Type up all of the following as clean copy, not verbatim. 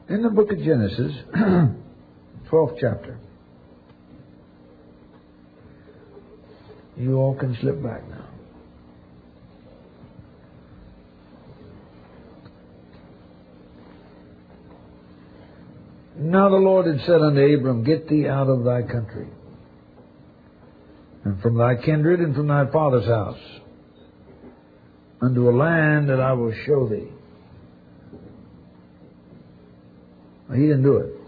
In the book of Genesis, 12th chapter. You all can slip back now. Now the Lord had said unto Abram, Get thee out of thy country, and from thy kindred, and from thy father's house, unto a land that I will show thee. He didn't do it.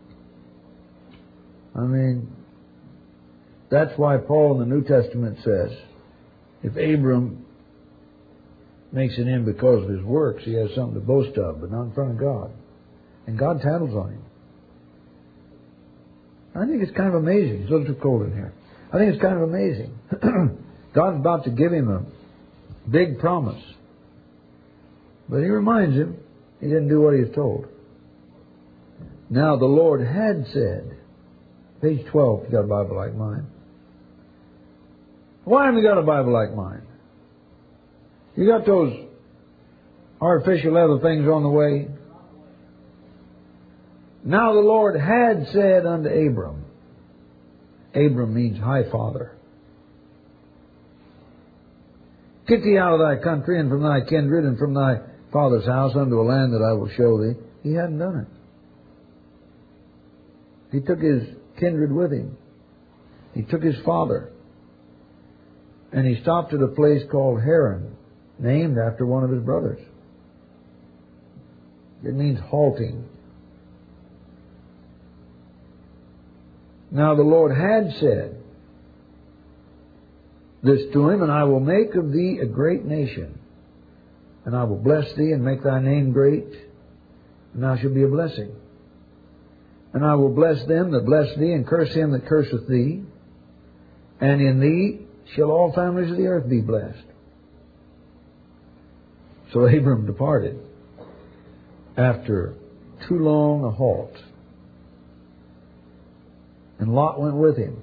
I mean, that's why Paul in the New Testament says, if Abram makes it in because of his works, he has something to boast of, but not in front of God. And God tattles on him. I think it's kind of amazing. It's a little too cold in here. I think it's kind of amazing. God's about to give him a big promise. But he reminds him he didn't do what he was told. Now the Lord had said, page 12, if you got a Bible like mine. Why haven't you got a Bible like mine? You got those artificial leather things on the way? Now the Lord had said unto Abram. Abram means high father. Get thee out of thy country and from thy kindred and from thy father's house unto a land that I will show thee. He hadn't done it. He took his kindred with him. He took his father. And he stopped at a place called Haran, named after one of his brothers. It means halting. Now the Lord had said this to him, and I will make of thee a great nation, and I will bless thee and make thy name great, and thou shalt be a blessing. And I will bless them that bless thee, and curse him that curseth thee, and in thee shall all families of the earth be blessed. So Abram departed after too long a halt. And Lot went with him.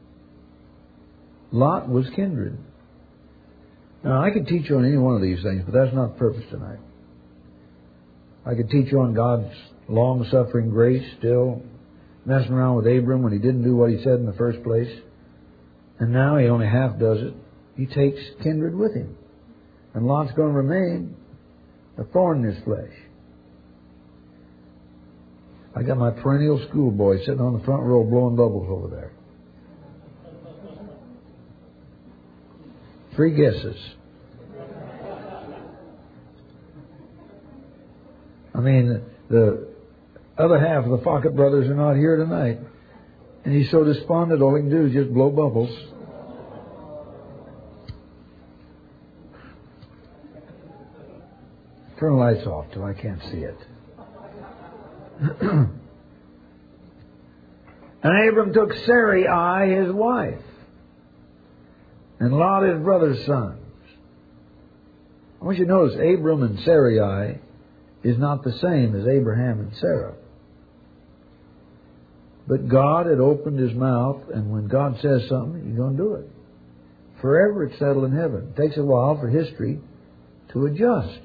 Lot was kindred. Now, I could teach you on any one of these things, but that's not the purpose tonight. I could teach you on God's long-suffering grace, still messing around with Abram when he didn't do what he said in the first place. And now he only half does it. He takes kindred with him. And Lot's going to remain a thorn in his flesh. I got my perennial schoolboy sitting on the front row blowing bubbles over there. 3 guesses. I mean, the other half of the Fockett brothers are not here tonight. And he's so despondent, all he can do is just blow bubbles. Turn the lights off till I can't see it. And Abram took Sarai, his wife, and Lot, his brother's sons. I want you to notice Abram and Sarai is not the same as Abraham and Sarah. But God had opened his mouth, and when God says something, you're going to do it. Forever it's settled in heaven. It takes a while for history to adjust.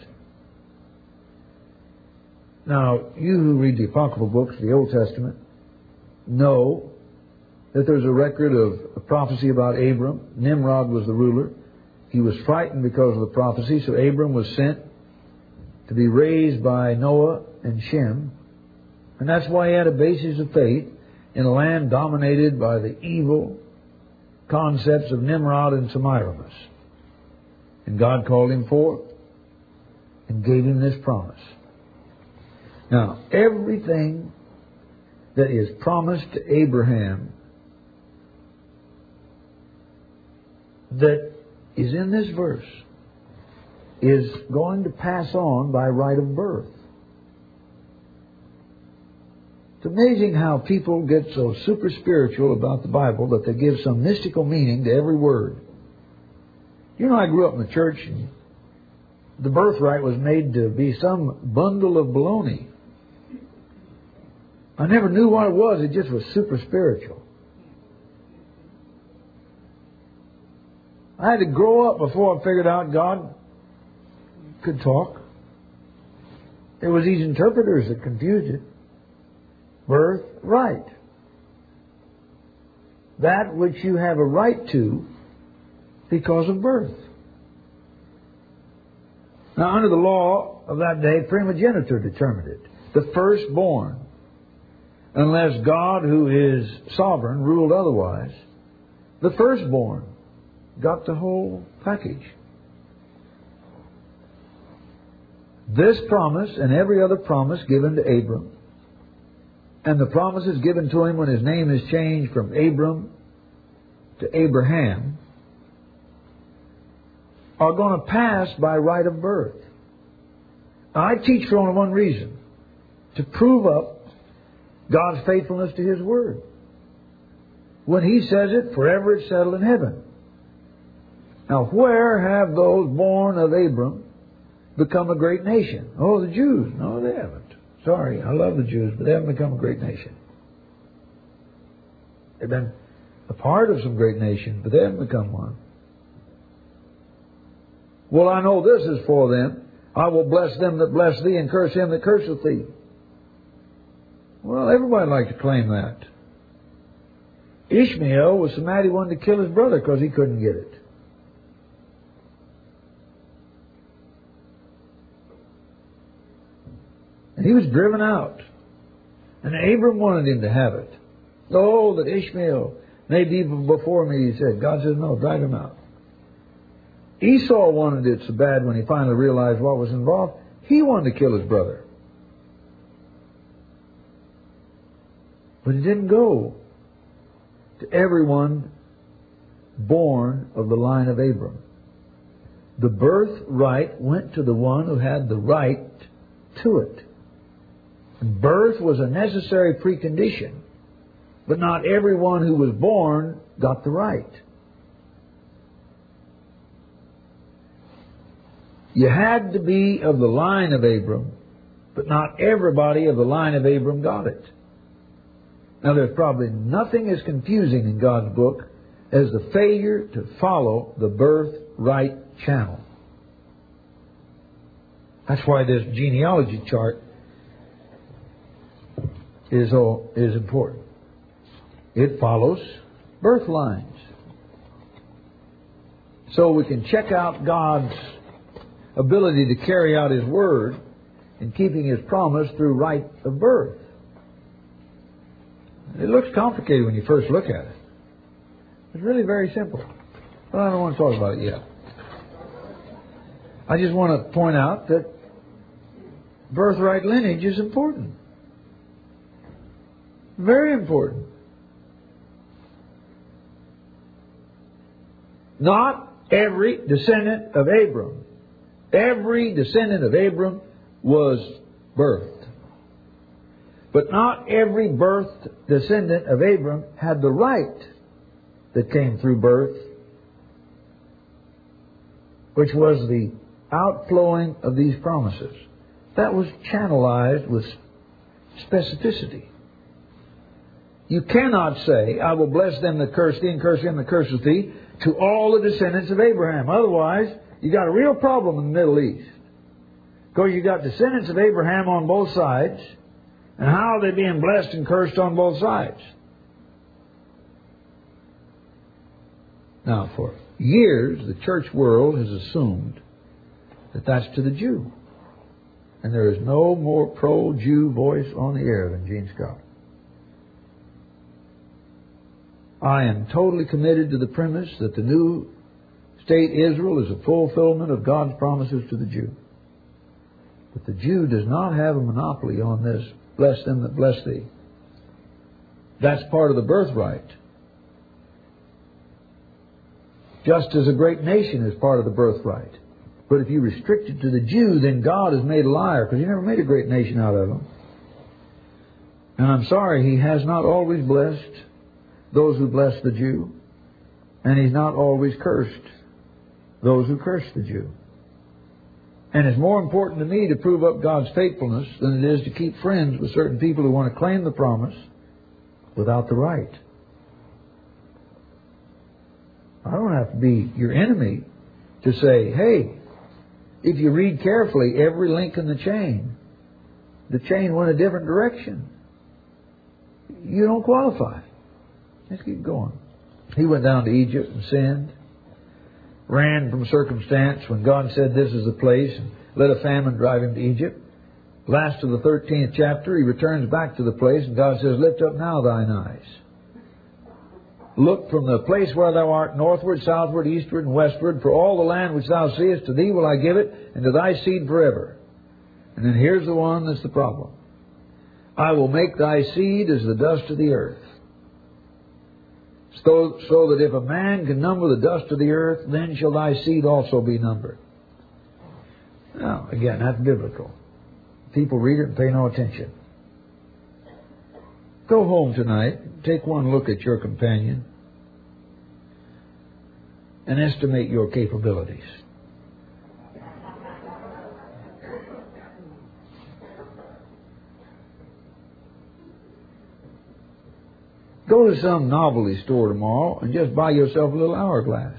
Now, you who read the apocryphal books, the Old Testament, know that there's a record of a prophecy about Abram. Nimrod was the ruler. He was frightened because of the prophecy, so Abram was sent to be raised by Noah and Shem. And that's why he had a basis of faith in a land dominated by the evil concepts of Nimrod and Semiramis. And God called him forth and gave him this promise. Now, everything that is promised to Abraham that is in this verse is going to pass on by right of birth. It's amazing how people get so super spiritual about the Bible that they give some mystical meaning to every word. You know, I grew up in the church, and the birthright was made to be some bundle of baloney. I never knew what it was. It just was super spiritual. I had to grow up before I figured out God could talk. It was these interpreters that confused it. birthright. That which you have a right to because of birth. Now, under the law of that day, primogeniture determined it. The firstborn. Unless God, who is sovereign, ruled otherwise, the firstborn got the whole package. This promise and every other promise given to Abram, and the promises given to him when his name is changed from Abram to Abraham, are going to pass by right of birth. Now, I teach for only one reason: to prove up God's faithfulness to His Word. When He says it, forever it's settled in heaven. Now, where have those born of Abram become a great nation? Oh, the Jews. No, they haven't. Sorry, I love the Jews, but they haven't become a great nation. They've been a part of some great nations, but they haven't become one. Well, I know this is for them. I will bless them that bless thee and curse him that curseth thee. Well, everybody likes to claim that. Ishmael was so mad he wanted to kill his brother because he couldn't get it. And he was driven out. And Abram wanted him to have it. Oh, that Ishmael may be before me, he said. God says, no, drive him out. Esau wanted it so bad when he finally realized what was involved. He wanted to kill his brother. But it didn't go to everyone born of the line of Abram. The birthright went to the one who had the right to it. And birth was a necessary precondition, but not everyone who was born got the right. You had to be of the line of Abram, but not everybody of the line of Abram got it. Now, there's probably nothing as confusing in God's book as the failure to follow the birthright channel. That's why this genealogy chart is important. It follows birth lines. So we can check out God's ability to carry out His Word in keeping His promise through right of birth. It looks complicated when you first look at it. It's really very simple. But I don't want to talk about it yet. I just want to point out that birthright lineage is important. Very important. Not every descendant of Abram. Every descendant of Abram was birthed. But not every birthed descendant of Abram had the right that came through birth, which was the outflowing of these promises. That was channelized with specificity. You cannot say, I will bless them that curse thee and curse him that curseth thee, to all the descendants of Abraham. Otherwise, you got a real problem in the Middle East. Because you got descendants of Abraham on both sides, and how are they being blessed and cursed on both sides? Now, for years, the church world has assumed that that's to the Jew. And there is no more pro-Jew voice on the air than Gene Scott. I am totally committed to the premise that the new state Israel is a fulfillment of God's promises to the Jew. But the Jew does not have a monopoly on this. Bless them that bless thee. That's part of the birthright. Just as a great nation is part of the birthright. But if you restrict it to the Jew, then God is made a liar, because He never made a great nation out of them. And I'm sorry, He has not always blessed those who bless the Jew, and He's not always cursed those who curse the Jew. And it's more important to me to prove up God's faithfulness than it is to keep friends with certain people who want to claim the promise without the right. I don't have to be your enemy to say, hey, if you read carefully every link in the chain went a different direction. you don't qualify. Let's keep going. He went down to Egypt and sinned. Ran from circumstance when God said this is the place, and let a famine drive him to Egypt. Last of the 13th chapter, he returns back to the place, and God says, lift up now thine eyes. Look from the place where thou art northward, southward, eastward, and westward, for all the land which thou seest, to thee will I give it, and to thy seed forever. And then here's the one that's the problem. I will make thy seed as the dust of the earth. So that if a man can number the dust of the earth, then shall thy seed also be numbered. Now, again, that's biblical. People read it and pay no attention. Go home tonight, take one look at your companion, and estimate your capabilities. Go to some novelty store tomorrow and just buy yourself a little hourglass.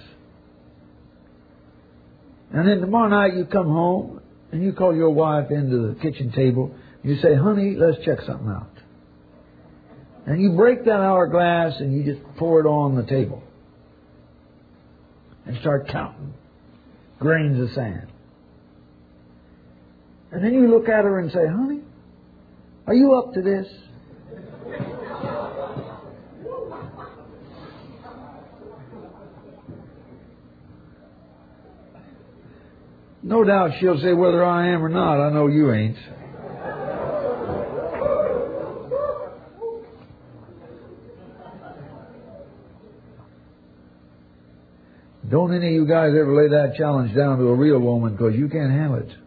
And then tomorrow night you come home and you call your wife into the kitchen table. And you say, honey, let's check something out. And you break that hourglass and you just pour it on the table. And start counting grains of sand. And then you look at her and say, honey, are you up to this? No doubt she'll say, whether I am or not, I know you ain't. Don't any of you guys ever lay that challenge down to a real woman, because you can't handle it.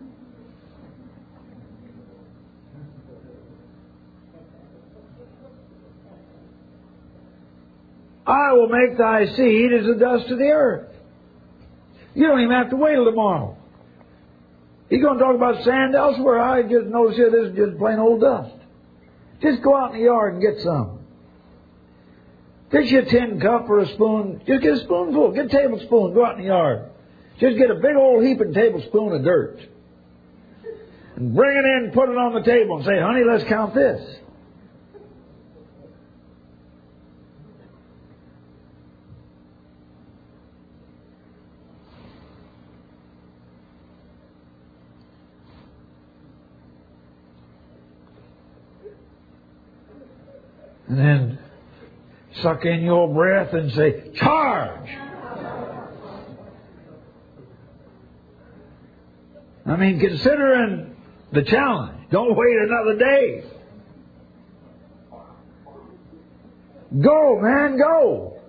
I will make thy seed as the dust of the earth. You don't even have to wait till tomorrow. He's going to talk about sand elsewhere. I just notice here this is just plain old dust. Just go out in the yard and get some. Get you a tin cup or a spoon. Just get a spoonful. Get a tablespoon. Go out in the yard. Just get a big old heaping tablespoon of dirt. And bring it in and put it on the table and say, honey, let's count this. And then suck in your breath and say, charge! I mean, considering the challenge, don't wait another day. Go, man, go!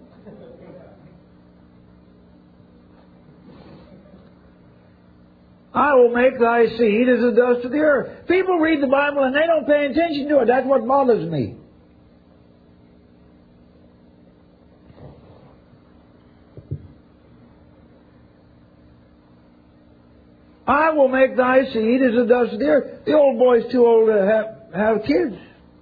I will make thy seed as the dust of the earth. People read the Bible and they don't pay attention to it. That's what bothers me. I will make thy seed as the dust of the earth. The old boy's too old to have kids.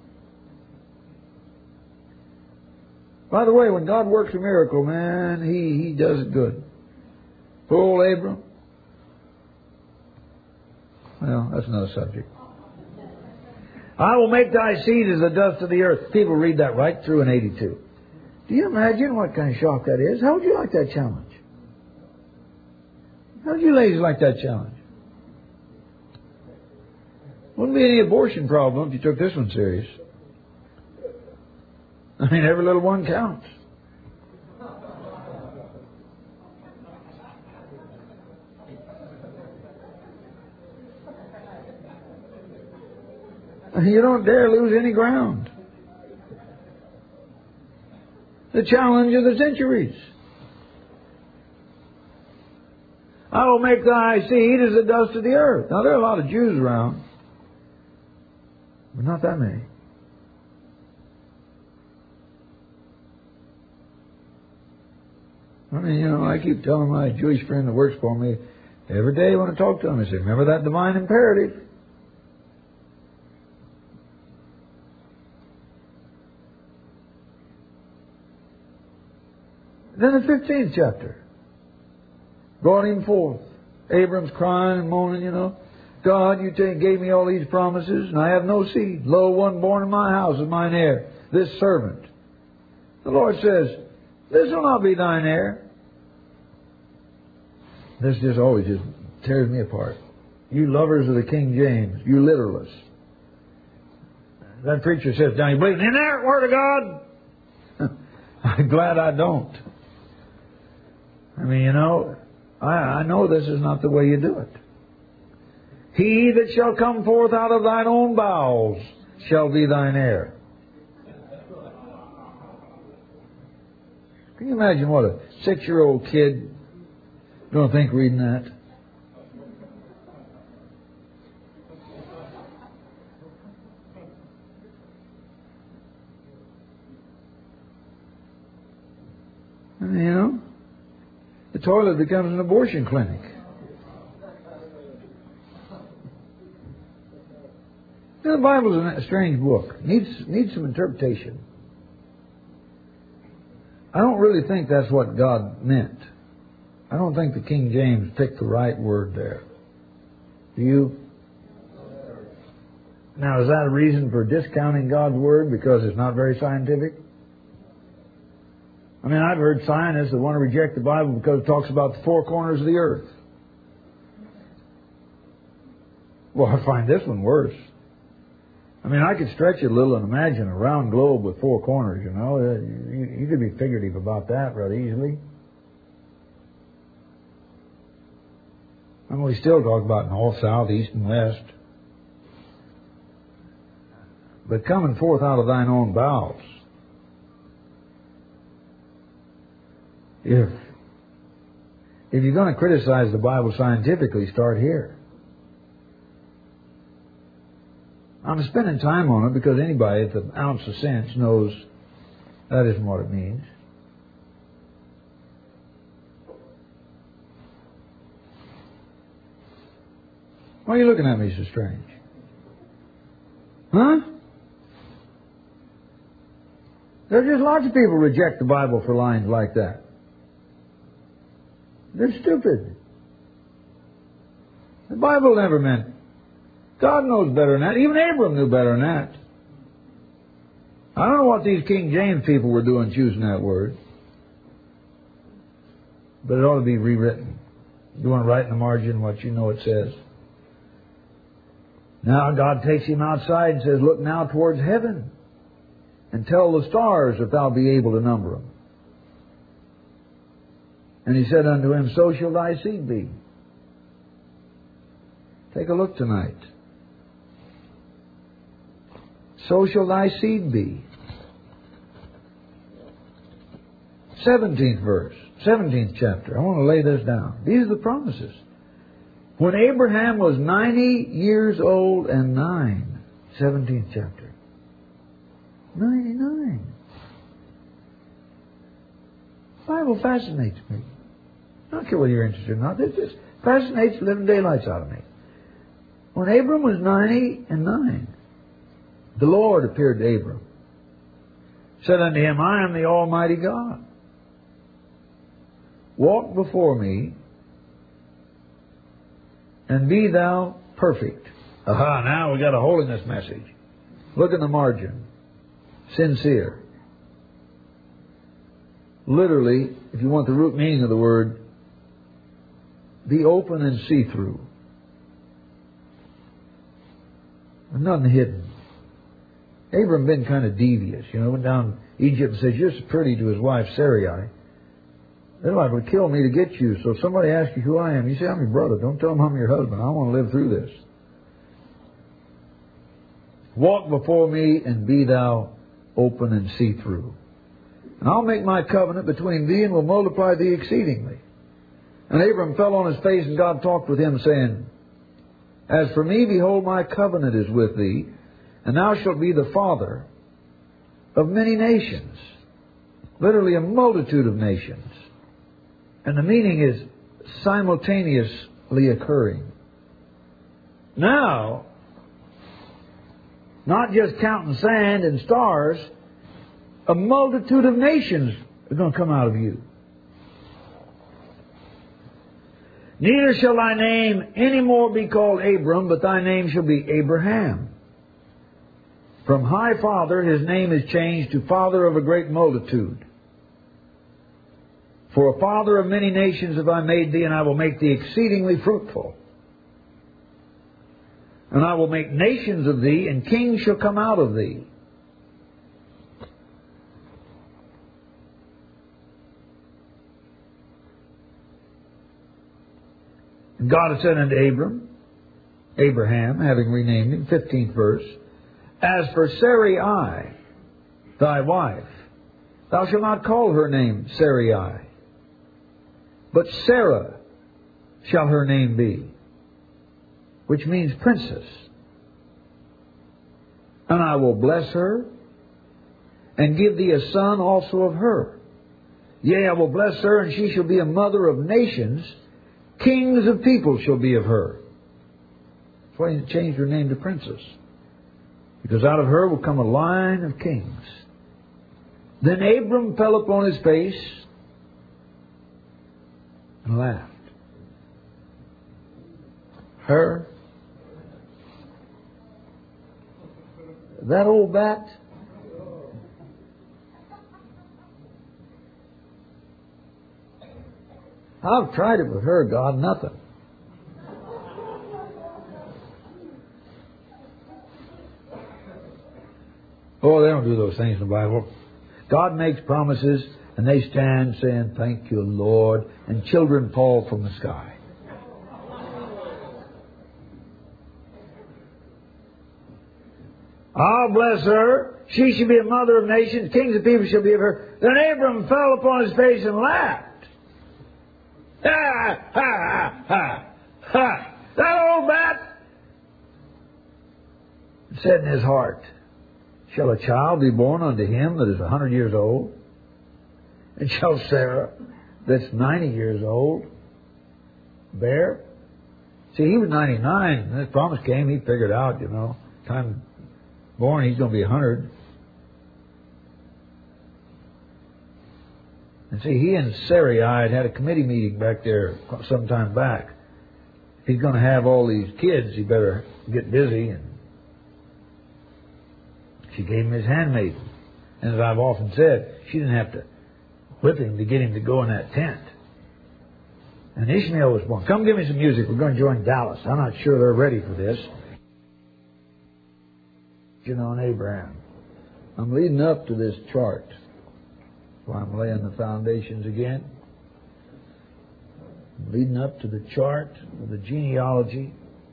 By the way, when God works a miracle, man, He does it good. Poor old Abram. Well, that's another subject. I will make thy seed as the dust of the earth. People read that right through in 82. Do you imagine what kind of shock that is? How would you like that challenge? How would you ladies like that challenge? Wouldn't be any abortion problem if you took this one serious. I mean, every little one counts. You don't dare lose any ground. The challenge of the centuries. I will make thy seed as the dust of the earth. Now, there are a lot of Jews around, but not that many. I mean, you know, I keep telling my Jewish friend that works for me, every day when I talk to him, I say, remember that divine imperative. Then the 15th chapter. Brought him forth. Abram's crying and moaning, you know. God, you gave me all these promises, and I have no seed. Lo, one born in my house is mine heir. this servant. The Lord says, this will not be thine heir. This just always just tears me apart. You lovers of the King James, you literalists. That preacher says, "Now you believe in the inerrant Word of God?" I'm glad I don't. I mean, you know, I know this is not the way you do it. He that shall come forth out of thine own bowels shall be thine heir. Can you imagine what a 6-year-old kid going to think reading that? And, you know, the toilet becomes an abortion clinic. The Bible is a strange book. Needs some interpretation. I don't really think that's what God meant. I don't think the King James picked the right word there. Do you? Now, is that a reason for discounting God's Word because it's not very scientific? I mean, I've heard scientists that want to reject the Bible because it talks about the 4 corners of the earth. Well, I find this one worse. I mean, I could stretch it a little and imagine a round globe with 4 corners, you know. You could be figurative about that rather easily. I mean, we still talk about north, south, east, and west. But coming forth out of thine own bowels. If you're going to criticize the Bible scientifically, start here. I'm spending time on it because anybody with an ounce of sense knows that isn't what it means. Why are you looking at me so strange? Huh? There are just lots of people who reject the Bible for lines like that. They're stupid. The Bible never meant. God knows better than that. Even Abram knew better than that. I don't know what these King James people were doing choosing that word. But it ought to be rewritten. You want to write in the margin what you know it says. Now God takes him outside and says, look now towards heaven and tell the stars if thou be able to number them. And he said unto him, so shall thy seed be. Take a look tonight. So shall thy seed be. 17th verse, 17th chapter. I want to lay this down. These are the promises. When Abraham was 90 years old and 9, 17th chapter. 99. The Bible fascinates me. I don't care whether you're interested or not. It just fascinates the living daylights out of me. When Abram was 90 and 9, the Lord appeared to Abram. Said unto him, I am the Almighty God. Walk before me and be thou perfect. Aha, now we got a holiness message. Look in the margin. Sincere. Literally, if you want the root meaning of the word, be open and see-through. Nothing hidden. Abram been kind of devious. You know, went down Egypt and said, you're so pretty to his wife Sarai. They're like, would kill me to get you. So if somebody asks you who I am, you say, I'm your brother. Don't tell them I'm your husband. I want to live through this. Walk before me and be thou open and see through. And I'll make my covenant between thee and will multiply thee exceedingly. And Abram fell on his face and God talked with him saying, as for me, behold, my covenant is with thee, and thou shalt be the father of many nations. Literally a multitude of nations. And the meaning is simultaneously occurring. Now, not just counting sand and stars, a multitude of nations are going to come out of you. Neither shall thy name any more be called Abram, but thy name shall be Abraham. From high father, his name is changed to father of a great multitude. For a father of many nations have I made thee, and I will make thee exceedingly fruitful. And I will make nations of thee, and kings shall come out of thee. And God said unto Abraham, having renamed him, 15th verse, As for Sarai, thy wife, thou shalt not call her name Sarai, but Sarah shall her name be, which means princess. And I will bless her, and give thee a son also of her. Yea, I will bless her, and she shall be a mother of nations. Kings of people shall be of her. That's why he changed her name to princess. Because out of her will come a line of kings. Then Abram fell upon his face and laughed. Her? That old bat? I've tried it with her, God, nothing. Oh, they don't do those things in the Bible. God makes promises, and they stand saying, Thank you, Lord, and children fall from the sky. I'll bless her. She shall be a mother of nations. Kings of people shall be of her. Then Abram fell upon his face and laughed. Ha, ha, ha, ha. That old bat said in his heart, Shall a child be born unto him that is 100 years old? And shall Sarah, that's 90 years old, bear? See, he was 99. When this promise came, he figured out, time born, he's going to be 100. And see, he and Sarai had a committee meeting back there some time back. If he's going to have all these kids, he better get busy. And she gave him his handmaiden. And as I've often said, she didn't have to whip him to get him to go in that tent. And Ishmael was born. Come give me some music. We're going to join Dallas. I'm not sure they're ready for this. On Abraham. I'm leading up to this chart. So I'm laying the foundations again. I'm leading up to the chart of the genealogy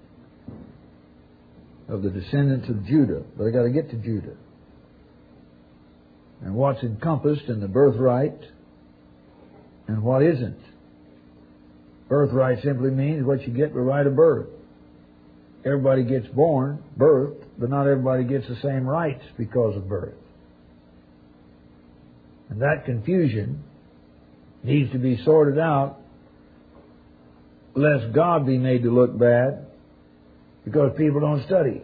of the descendants of Judah. But I got to get to Judah. And what's encompassed in the birthright and what isn't. Birthright simply means what you get by right of birth. Everybody gets born, birthed, but not everybody gets the same rights because of birth. And that confusion needs to be sorted out lest God be made to look bad because people don't study.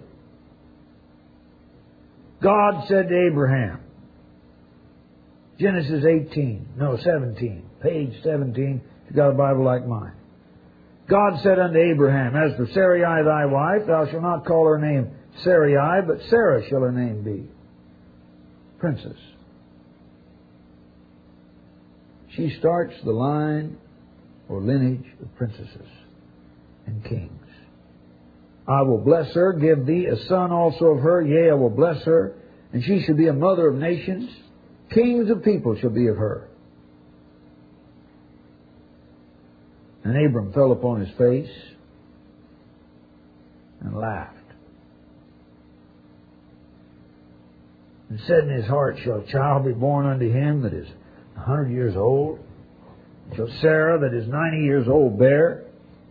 God said to Abraham, Genesis 17, page 17, if you've got a Bible like mine. God said unto Abraham, As for Sarai thy wife, thou shalt not call her name Sarai, but Sarah shall her name be. Princess. She starts the line or lineage of princesses and kings. I will bless her, give thee a son also of her. Yea, I will bless her, and she shall be a mother of nations. Kings of people shall be of her. And Abram fell upon his face and laughed. And said in his heart, Shall a child be born unto him that is 100 years old? Shall Sarah that is 90 years old bear?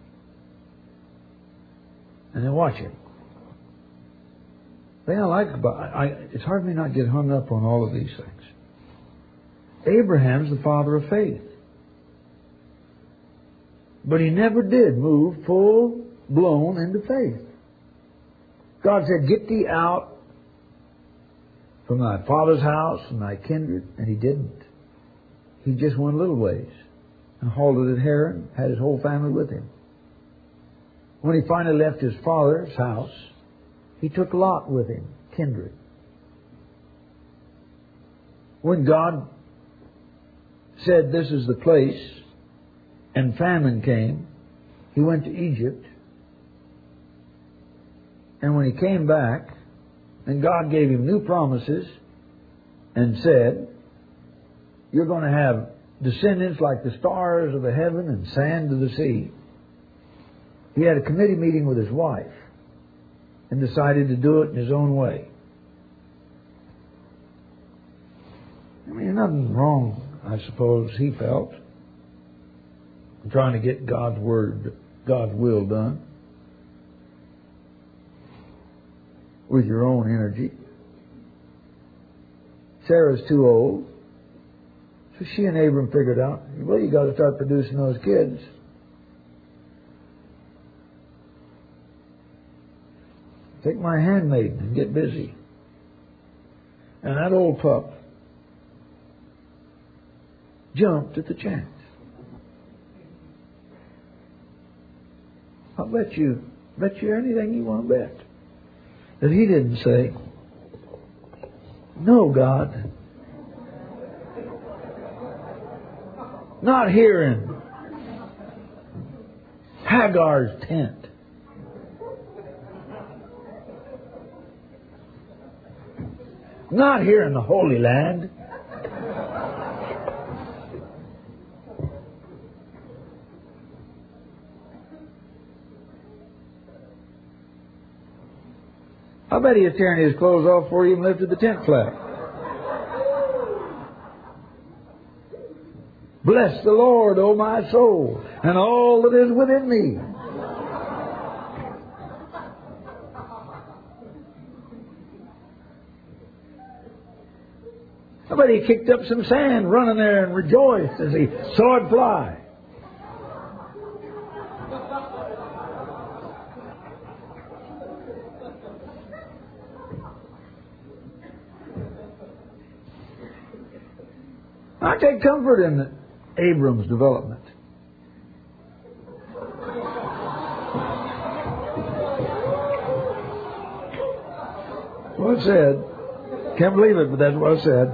And then watch it. The thing I like about it's hard for me not get hung up on all of these things. Abraham's the father of faith. But he never did move full blown into faith. God said, Get thee out from thy father's house and thy kindred. And he didn't. He just went a little ways and halted at Haran, had his whole family with him. When he finally left his father's house, he took Lot with him, kindred. When God said this is the place, and famine came, he went to Egypt. And when he came back, and God gave him new promises and said, you're going to have descendants like the stars of the heaven and sand of the sea. He had a committee meeting with his wife and decided to do it in his own way. I mean, nothing wrong, I suppose, he felt, in trying to get God's word, God's will done with your own energy. Sarah's too old. So she and Abram figured out, well, you got to start producing those kids. Take my handmaiden and get busy. And that old pup jumped at the chance. I'll bet you anything you want to bet that he didn't say, no, God, not here in Hagar's tent. Not here in the Holy Land. I bet he was tearing his clothes off before he even lifted the tent flap. Bless the Lord, O my soul, and all that is within me. I bet he kicked up some sand running there and rejoiced as he saw it fly. I take comfort in Abram's development. What it said. Can't believe it, but that's what it said.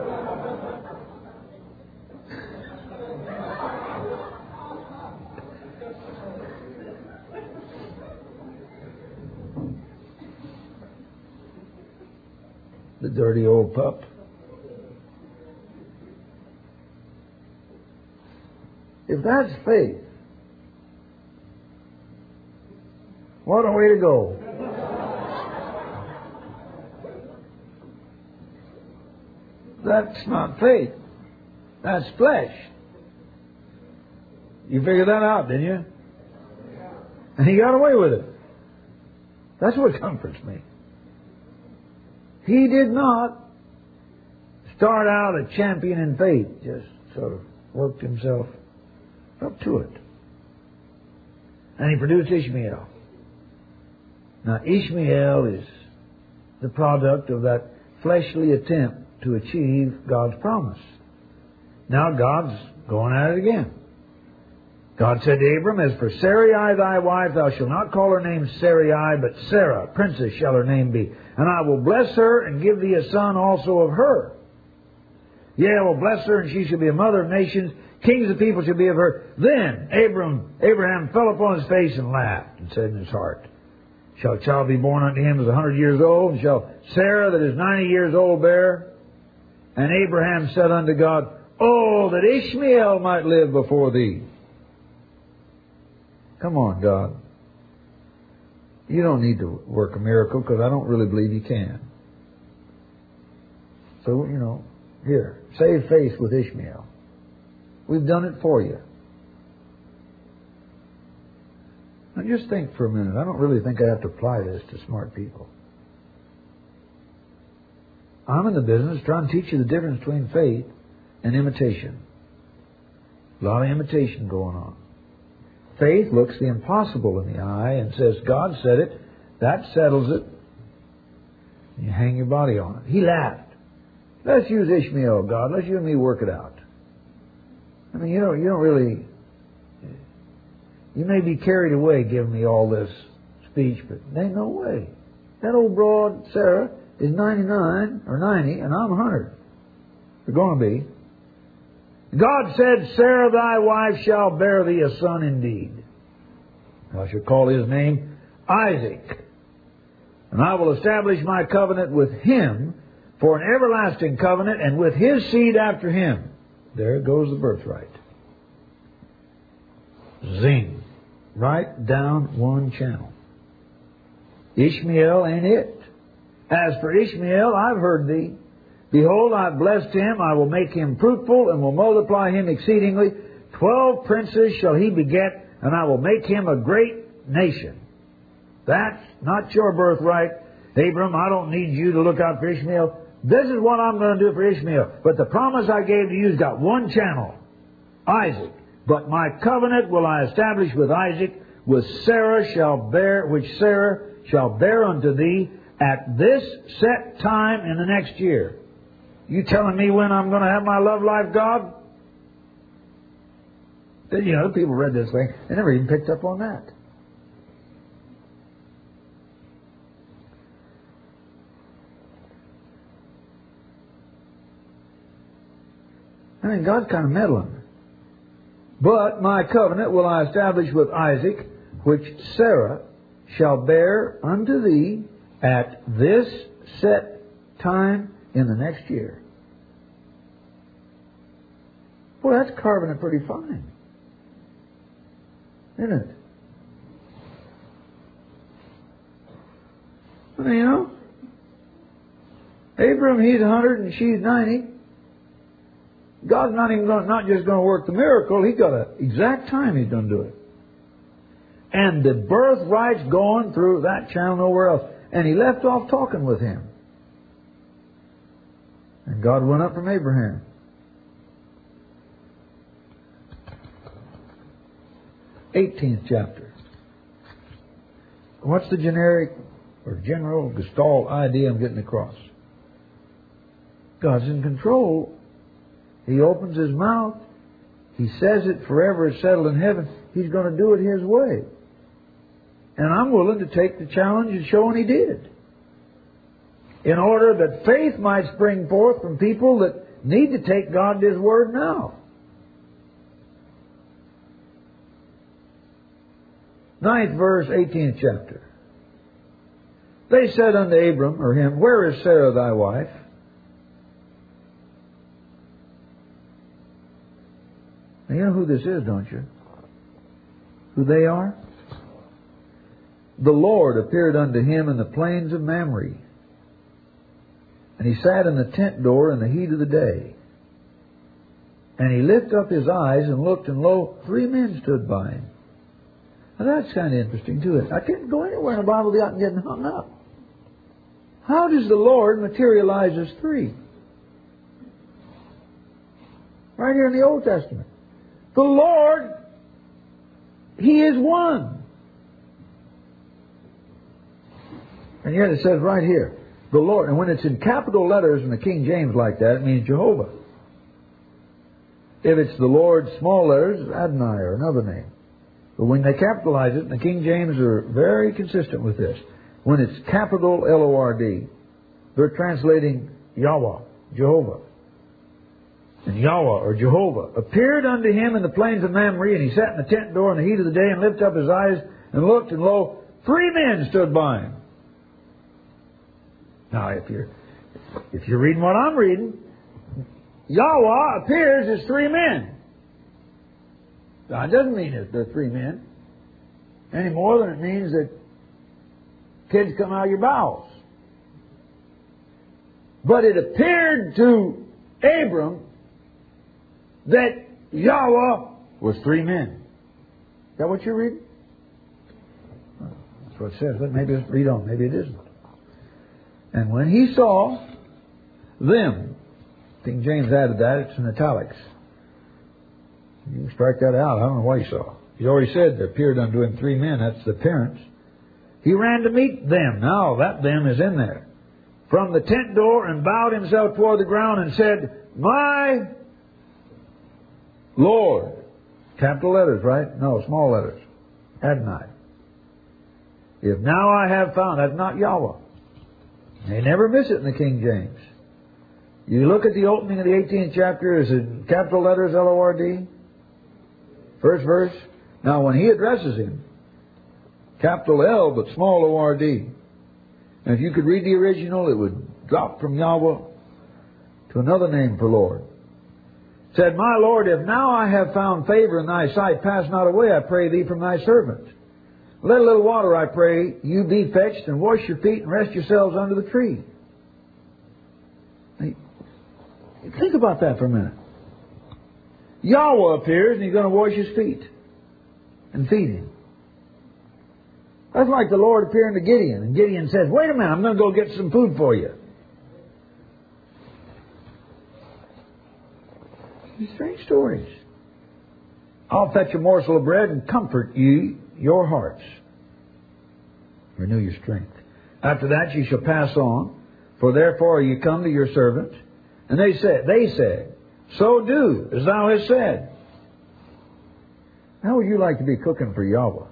The dirty old pup. If that's faith, what a way to go. That's not faith. That's flesh. You figured that out, didn't you? And he got away with it. That's what comforts me. He did not start out a champion in faith, just sort of worked himself up to it. And he produced Ishmael. Now, Ishmael is the product of that fleshly attempt to achieve God's promise. Now God's going at it again. God said to Abram, as for Sarai thy wife, thou shalt not call her name Sarai, but Sarah, princess shall her name be. And I will bless her and give thee a son also of her. Yea, I will bless her, and she shall be a mother of nations. Kings of people shall be of her. Then Abraham fell upon his face and laughed, and said in his heart, shall a child be born unto him as 100 years old? And shall Sarah that is 90 years old bear? And Abraham said unto God, oh, that Ishmael might live before thee. Come on, God. You don't need to work a miracle, because I don't really believe you can. So, here, save face with Ishmael. We've done it for you. Now just think for a minute. I don't really think I have to apply this to smart people. I'm in the business trying to teach you the difference between faith and imitation. A lot of imitation going on. Faith looks the impossible in the eye and says, God said it, that settles it. And you hang your body on it. He laughed. Let's use Ishmael, God. Let's you and me work it out. I mean, you don't really... You may be carried away giving me all this speech, but there ain't no way. That old broad Sarah is 99 or 90, and I'm 100. They're going to be. God said, Sarah thy wife shall bear thee a son indeed. Thou shalt call his name Isaac. And I will establish my covenant with him for an everlasting covenant, and with his seed after him. There goes the birthright. Zing. Right down one channel. Ishmael ain't it. As for Ishmael, I've heard thee. Behold, I've blessed him. I will make him fruitful and will multiply him exceedingly. 12 princes shall he beget, and I will make him a great nation. That's not your birthright. Abram, I don't need you to look out for Ishmael. This is what I'm going to do for Ishmael. But the promise I gave to you's got one channel. Isaac. But my covenant will I establish with Isaac, with Sarah shall bear, which Sarah shall bear unto thee at this set time in the next year. You telling me when I'm going to have my love life, God? Then, you know, people read this thing. They never even picked up on that. I mean, God's kind of meddling. But my covenant will I establish with Isaac, which Sarah shall bear unto thee at this set time in the next year. Boy, that's carving it pretty fine. Isn't it? I mean, you know, Abram, he's 100 and she's 90. God's not just going to work the miracle. He's got an exact time He's going to do it. And the birthright's going through that channel nowhere else. And He left off talking with him. And God went up from Abraham. Eighteenth chapter. What's the generic or general gestalt idea I'm getting across? God's in control. He opens His mouth. He says it forever is settled in heaven. He's going to do it His way. And I'm willing to take the challenge and show, and He did. In order that faith might spring forth from people that need to take God at His word now. 9th verse, 18th chapter. They said unto Abram, or him, Where is Sarah thy wife? Now, you know who this is, don't you? Who they are? The Lord appeared unto him in the plains of Mamre. And he sat in the tent door in the heat of the day. And he lifted up his eyes and looked, and lo, 3 men stood by him. Now that's kind of interesting too. I can't go anywhere in the Bible without getting hung up. How does the Lord materialize as 3? Right here in the Old Testament. The Lord, He is one. And yet it says right here, the Lord. And when it's in capital letters in the King James like that, it means Jehovah. If it's the Lord, small letters, it's Adonai or another name. But when they capitalize it, and the King James are very consistent with this. When it's capital L-O-R-D, they're translating Yahweh, Jehovah. And Yahweh, or Jehovah, appeared unto him in the plains of Mamre, and he sat in the tent door in the heat of the day, and lifted up his eyes, and looked, and lo, 3 men stood by him. Now, if you're reading what I'm reading, Yahweh appears as 3 men. Now, it doesn't mean that they're 3 men, any more than it means that kids come out of your bowels. But it appeared to Abram that Yahweh was 3 men. Is that what you're reading? That's what it says. But maybe let's read on. Maybe it isn't. And when he saw them, King James added that. It's in italics. You can strike that out. I don't know what he saw. He already said there appeared unto him 3 men. That's the appearance. He ran to meet them. Now that them is in there. From the tent door, and bowed himself toward the ground and said, My Lord. Capital letters, right? No, small letters. Adonai. If now I have found, that's not Yahweh. They never miss it in the King James. You look at the opening of the 18th chapter, is it capital letters Lord? First verse. Now when he addresses him, capital L but small Ord. And if you could read the original, it would drop from Yahweh to another name for Lord. It said, My Lord, if now I have found favor in thy sight, pass not away, I pray thee, from thy servant. Let a little water, I pray, you be fetched, and wash your feet, and rest yourselves under the tree. Now, think about that for a minute. Yahweh appears, and He's going to wash his feet and feed him. That's like the Lord appearing to Gideon, and Gideon says, Wait a minute, I'm going to go get some food for you. These strange stories. I'll fetch a morsel of bread and comfort ye your hearts. Renew your strength. After that ye shall pass on, for therefore are ye come to your servant. And they said, So do as thou hast said. How would you like to be cooking for Yahweh?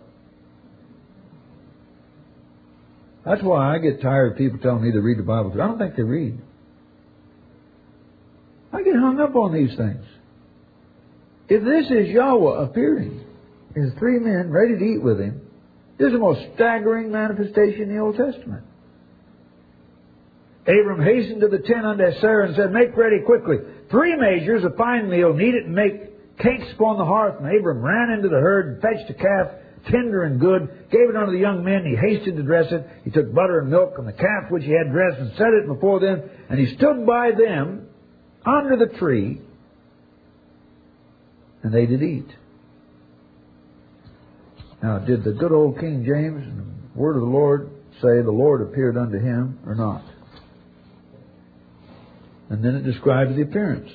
That's why I get tired of people telling me to read the Bible. I don't think they read. I get hung up on these things. If this is Yahweh appearing, his three men ready to eat with him, this is the most staggering manifestation in the Old Testament. Abram hastened to the tent unto Sarah and said, Make ready quickly 3 measures of fine meal, knead it and make cakes upon the hearth. And Abram ran into the herd and fetched a calf, tender and good, gave it unto the young men. He hasted to dress it. He took butter and milk and the calf which he had dressed and set it before them. And he stood by them under the tree, and they did eat. Now, did the good old King James and the word of the Lord say the Lord appeared unto him or not? And then it describes the appearance.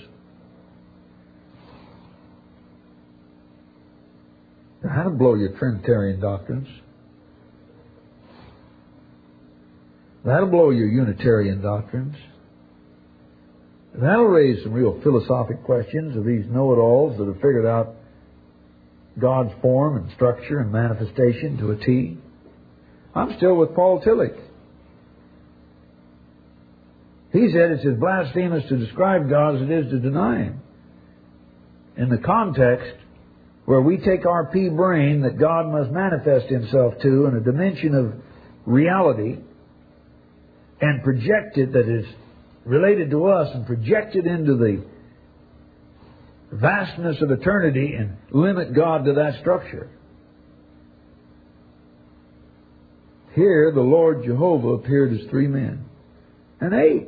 That'll blow your Trinitarian doctrines. That'll blow your Unitarian doctrines. That'll raise some real philosophic questions of these know-it-alls that have figured out God's form and structure and manifestation to a T. I'm still with Paul Tillich. He said it's as blasphemous to describe God as it is to deny Him. In the context where we take our pea brain that God must manifest Himself to in a dimension of reality and project it that is related to us and project it into the vastness of eternity and limit God to that structure. Here the Lord Jehovah appeared as 3 men and ate.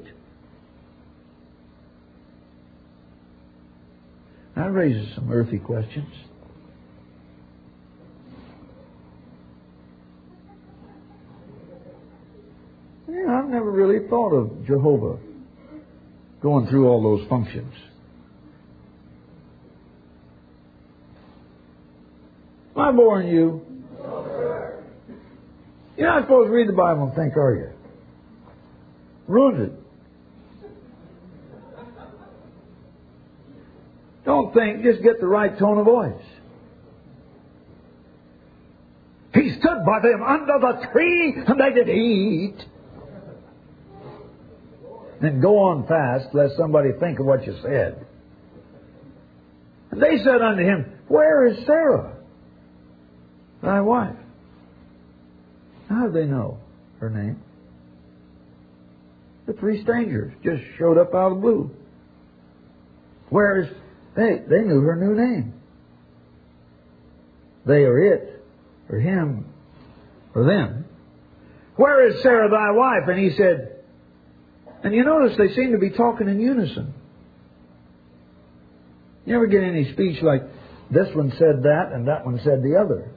That raises some earthy questions. Yeah, I've never really thought of Jehovah going through all those functions. Am I boring you? No, sir. You're not supposed to read the Bible and think, are you? Ruins it. Don't think, just get the right tone of voice. He stood by them under the tree and they did eat. Then go on fast, lest somebody think of what you said. And they said unto him, Where is Sarah, thy wife? How do they know her name? The 3 strangers just showed up out of the blue. Where is... They knew her new name. They or it, or him, or them. Where is Sarah thy wife? And he said, and you notice they seem to be talking in unison. You ever get any speech like, this one said that and that one said the other?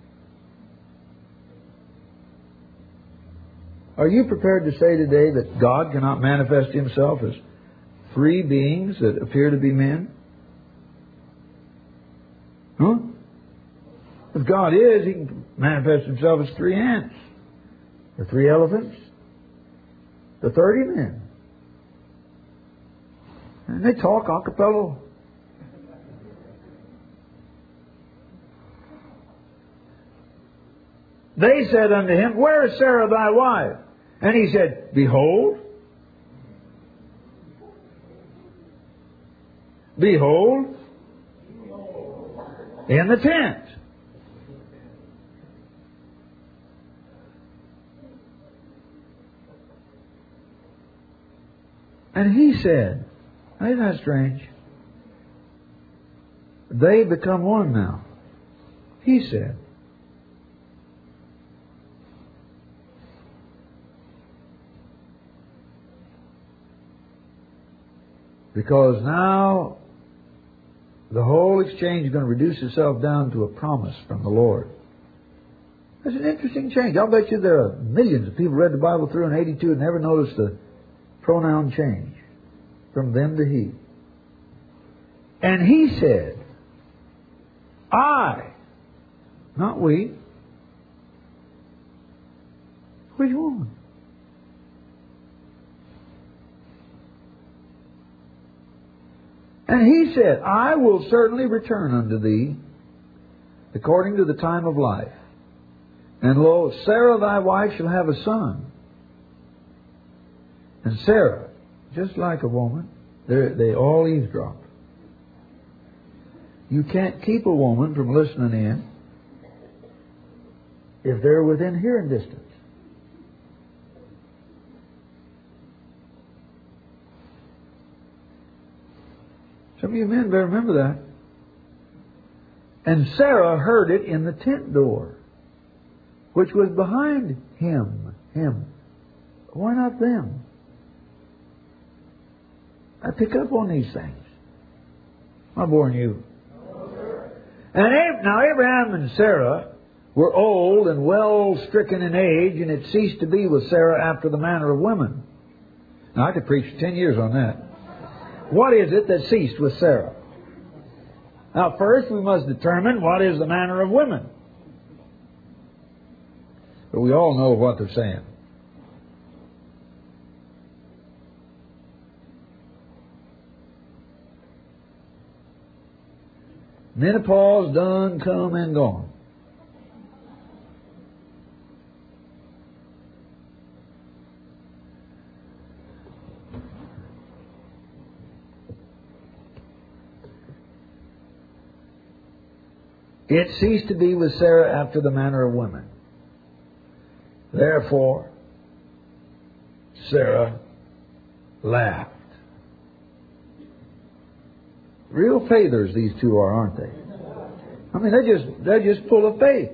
Are you prepared to say today that God cannot manifest Himself as 3 beings that appear to be men? Huh? If God is, He can manifest Himself as 3 ants, or 3 elephants, or 30 men. And they talk a cappella. They said unto him, Where is Sarah thy wife? And he said, Behold, Behold, in the tent. And he said, ain't that strange? They become one now. He said. Because now the whole exchange is going to reduce itself down to a promise from the Lord. That's an interesting change. I'll bet you there are millions of people read the Bible through in 82 and never noticed the pronoun change from them to he. And he said, I, not we. Which one? And he said, I will certainly return unto thee according to the time of life. And lo, Sarah thy wife shall have a son. And Sarah, just like a woman, they all eavesdrop. You can't keep a woman from listening in if they're within hearing distance. Some of you men better remember that. And Sarah heard it in the tent door, which was behind him. Why not them? I pick up on these things. I'm boring you. And now Abraham and Sarah were old and well stricken in age, and it ceased to be with Sarah after the manner of women. Now I could preach 10 years on that. What is it that ceased with Sarah? Now first we must determine what is the manner of women. But we all know what they're saying. Menopause done, come and gone. It ceased to be with Sarah after the manner of women. Therefore, Sarah laughed. Real faithers, these two are, aren't they? I mean, they're just full of faith.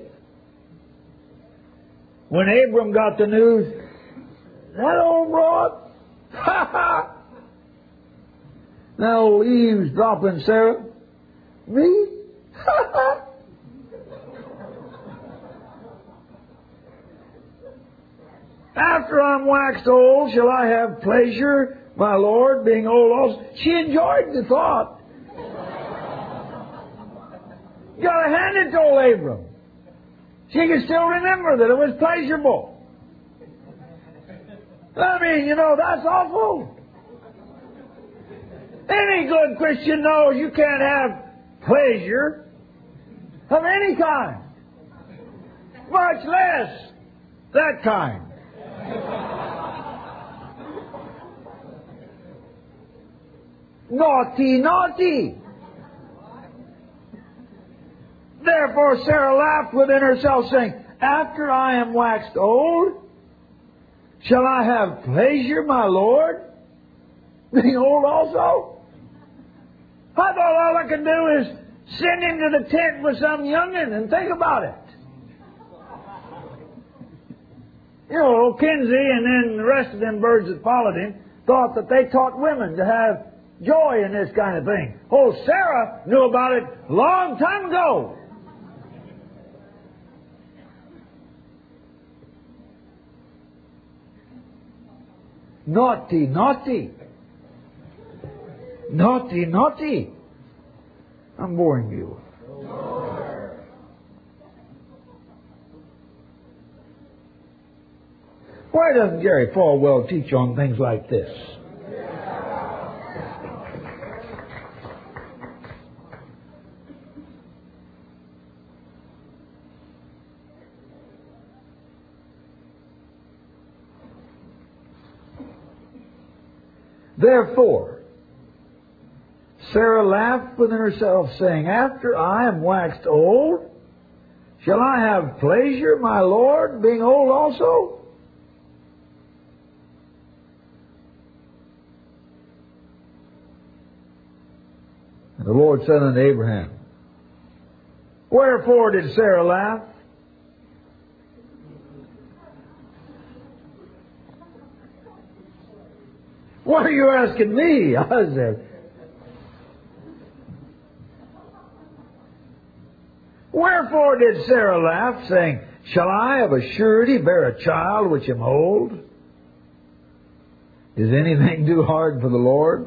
When Abram got the news, that old broad, ha ha! Now old Eve's dropping Sarah, me, ha ha! After I'm waxed old, shall I have pleasure, my Lord, being old also? She enjoyed the thought. You got to hand it to old Abram. She can still remember that it was pleasurable. I mean, that's awful. Any good Christian knows you can't have pleasure of any kind, much less that kind. Naughty, naughty. Therefore Sarah laughed within herself, saying, after I am waxed old, shall I have pleasure, my Lord, being old also? I thought all I could do is send him to the tent with some youngin' and think about it. Old Kinsey and then the rest of them birds that followed him thought that they taught women to have joy in this kind of thing. Oh, Sarah knew about it a long time ago. Naughty, naughty. Naughty, naughty. I'm boring you. Why doesn't Jerry Falwell teach on things like this? Therefore, Sarah laughed within herself, saying, After I am waxed old, shall I have pleasure, my Lord, being old also? And the Lord said unto Abraham, Wherefore did Sarah laugh? What are you asking me? I said, Wherefore did Sarah laugh, saying, Shall I of a surety bear a child which am old? Is anything too hard for the Lord?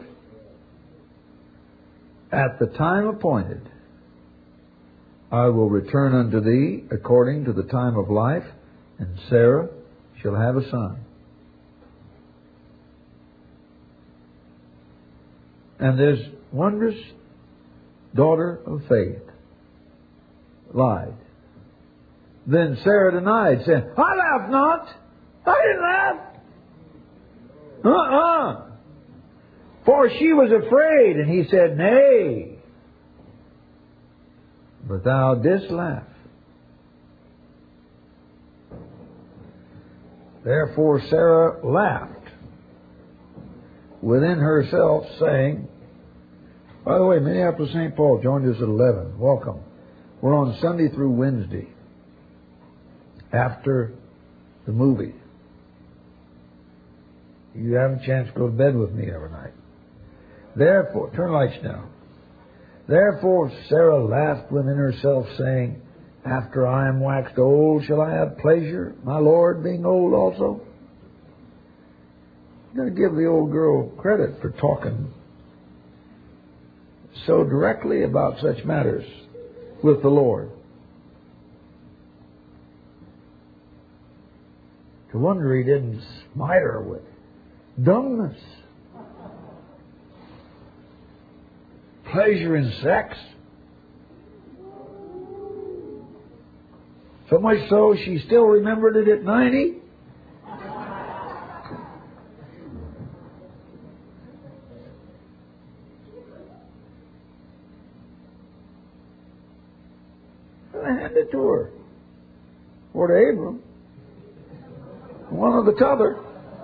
At the time appointed, I will return unto thee according to the time of life, and Sarah shall have a son. And this wondrous daughter of faith lied. Then Sarah denied, saying, I laughed not. I didn't laugh. For she was afraid, and he said, Nay, but thou didst laugh. Therefore Sarah laughed within herself, saying, by the way, Minneapolis St. Paul joined us at 11. Welcome. We're on Sunday through Wednesday after the movie. You have a chance to go to bed with me every night. Therefore, turn lights down. Therefore Sarah laughed within herself, saying, After I am waxed old, shall I have pleasure, my Lord, being old also? I'm going to give the old girl credit for talking so directly about such matters with the Lord. To wonder he didn't smite her with dumbness. Pleasure in sex. So much so she still remembered it at 90. I handed it to her. Or to Abram. One or the t'other.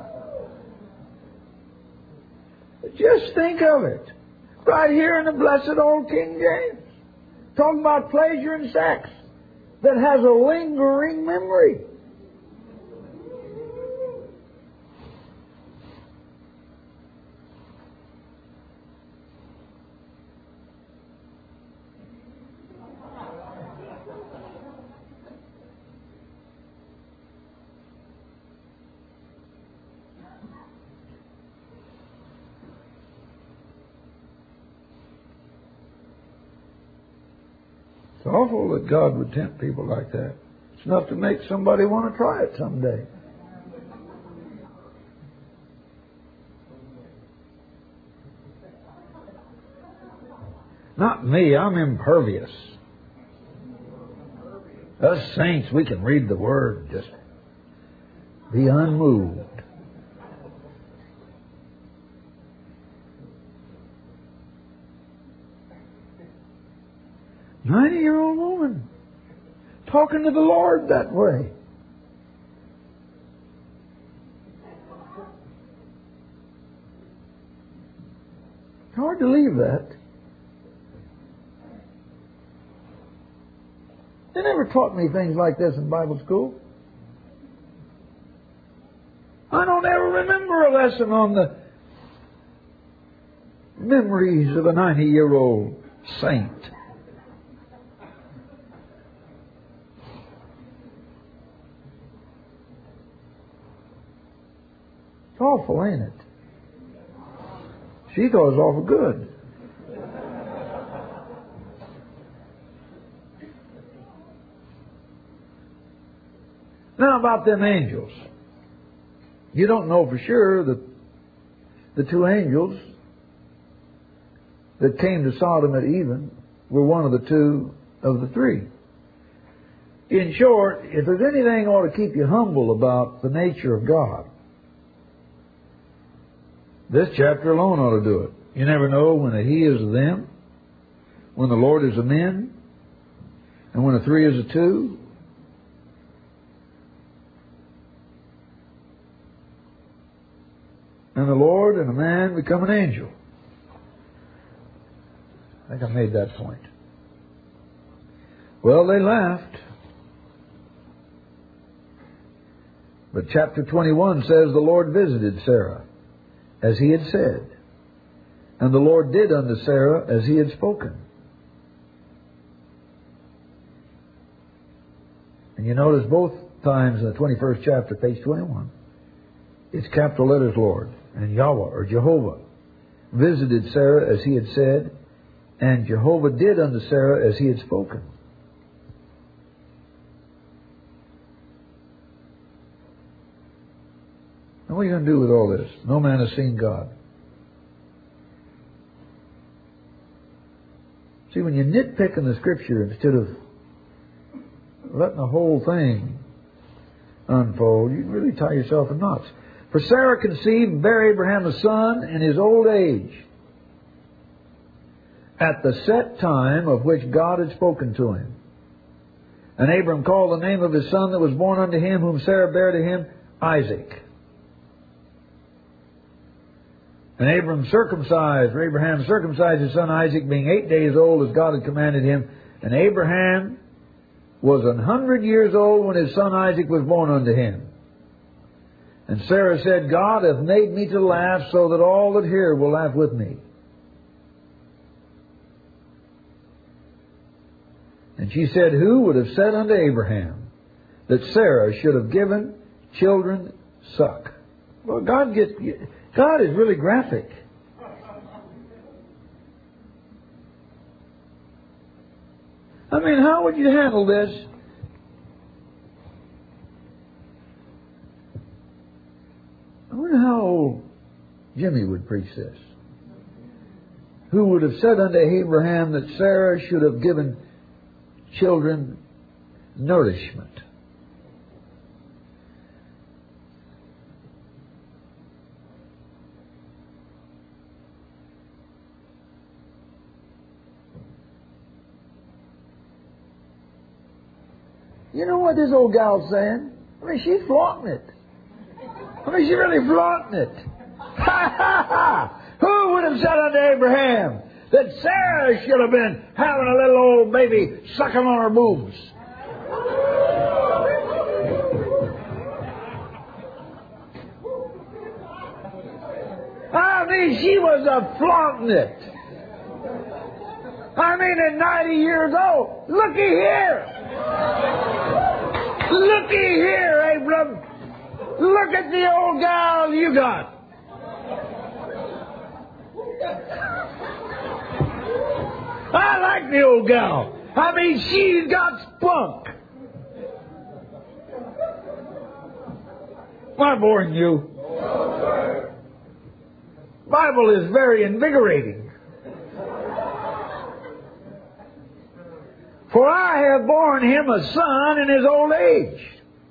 Just think of it. Right here in the blessed old King James. Talking about pleasure in sex that has a lingering memory. It's awful that God would tempt people like that. It's enough to make somebody want to try it someday. Not me, I'm impervious. Us saints, we can read the Word, just be unmoved. "90-year-old woman talking to the Lord that way." It's hard to leave that. They never taught me things like this in Bible school. I don't ever remember a lesson on the memories of a 90-year-old saint. It's awful, ain't it? She thought it was awful good. Now about them angels. You don't know for sure that the two angels that came to Sodom and Eden were one of the two of the three. In short, if there's anything ought to keep you humble about the nature of God, this chapter alone ought to do it. You never know when a he is a them, when the Lord is a men, and when a three is a two. And the Lord and a man become an angel. I think I made that point. Well, they laughed. But chapter 21 says the Lord visited Sarah as he had said. And the Lord did unto Sarah as he had spoken. And you notice both times in the 21st chapter, page 21, it's capital letters Lord and Yahweh or Jehovah visited Sarah as he had said, and Jehovah did unto Sarah as he had spoken. Now what are you going to do with all this? No man has seen God. See, when you nitpick in the Scripture instead of letting the whole thing unfold, you really tie yourself in knots. For Sarah conceived and bare Abraham a son in his old age, at the set time of which God had spoken to him. And Abram called the name of his son that was born unto him, whom Sarah bare to him, Isaac. And Abraham circumcised his son Isaac, being 8 days old, as God had commanded him. And Abraham was 100 years old when his son Isaac was born unto him. And Sarah said, God hath made me to laugh, so that all that hear will laugh with me. And she said, who would have said unto Abraham that Sarah should have given children suck? Well, God is really graphic. I mean, how would you handle this? I wonder how old Jimmy would preach this. Who would have said unto Abraham that Sarah should have given children nourishment? You know what this old gal's saying? I mean, she's flaunting it. I mean, she's really flaunting it. Ha ha ha! Who would have said unto Abraham that Sarah should have been having a little old baby sucking on her boobs? I mean, she was a flaunting it. I mean, at 90 years old. Looky here. Looky here, Abram. Look at the old gal you got. I like the old gal. I mean, she's got spunk. Am I boring you? Bible is very invigorating. For I have borne him a son in his old age.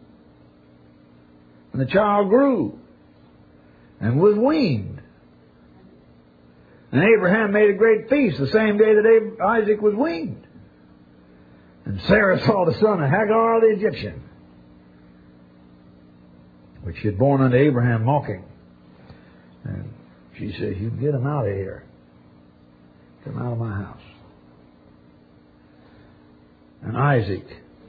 And the child grew and was weaned. And Abraham made a great feast the same day that Isaac was weaned. And Sarah saw the son of Hagar the Egyptian, which she had borne unto Abraham mocking. And she said, you can get him out of here. Get him out of my house. And Isaac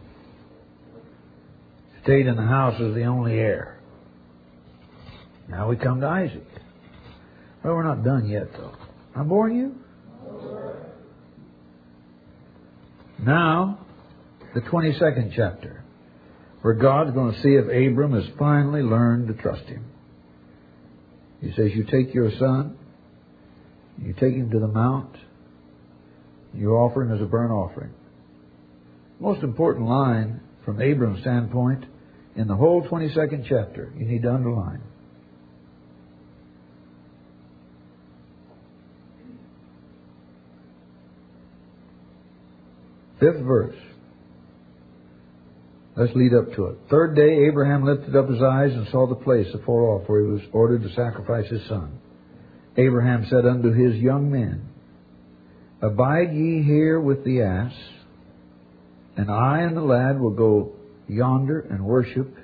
stayed in the house as the only heir. Now we come to Isaac. Well, we're not done yet, though. I'm boring you? Now, the 22nd chapter, where God's going to see if Abram has finally learned to trust Him. He says, you take your son, you take him to the mount, you offer him as a burnt offering. Most important line from Abram's standpoint in the whole 22nd chapter, you need to underline. Fifth verse. Let's lead up to it. Third day, Abraham lifted up his eyes and saw the place afar off where he was ordered to sacrifice his son. Abraham said unto his young men, Abide ye here with the ass, and I and the lad will go yonder and worship.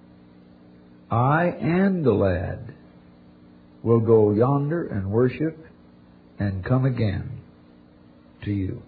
I and the lad will go yonder and worship and come again to you.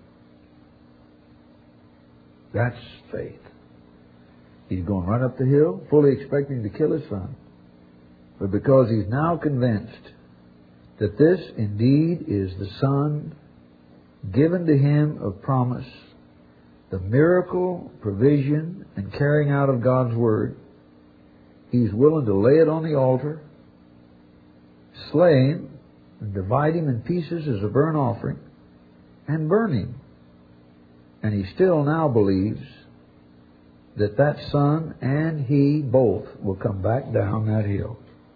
That's faith. He's going right up the hill, fully expecting to kill his son. But because he's now convinced that this indeed is the Son given to him of promise, the miracle, provision, and carrying out of God's Word, he's willing to lay it on the altar, slay him, and divide him in pieces as a burnt offering, and burn him. And he still now believes that that son and he both will come back down that hill.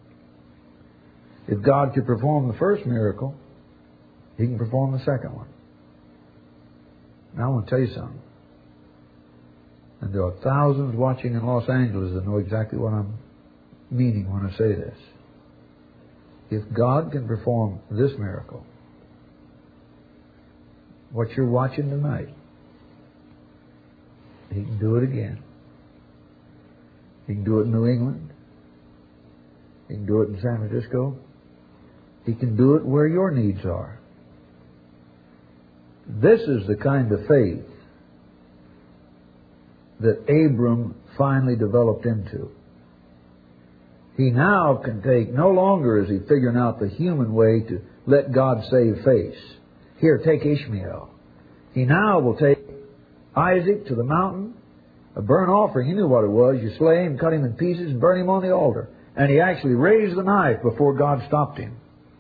If God could perform the first miracle, He can perform the second one. Now I want to tell you something. And there are thousands watching in Los Angeles that know exactly what I'm meaning when I say this. If God can perform this miracle, what you're watching tonight, He can do it again. He can do it in New England. He can do it in San Francisco. He can do it where your needs are. This is the kind of faith that Abram finally developed into. He now can take, no longer is he figuring out the human way to let God save face. Here, take Ishmael. He now will take Isaac to the mountain, a burnt offering. He knew what it was. You slay him, cut him in pieces, and burn him on the altar. And he actually raised the knife before God stopped him.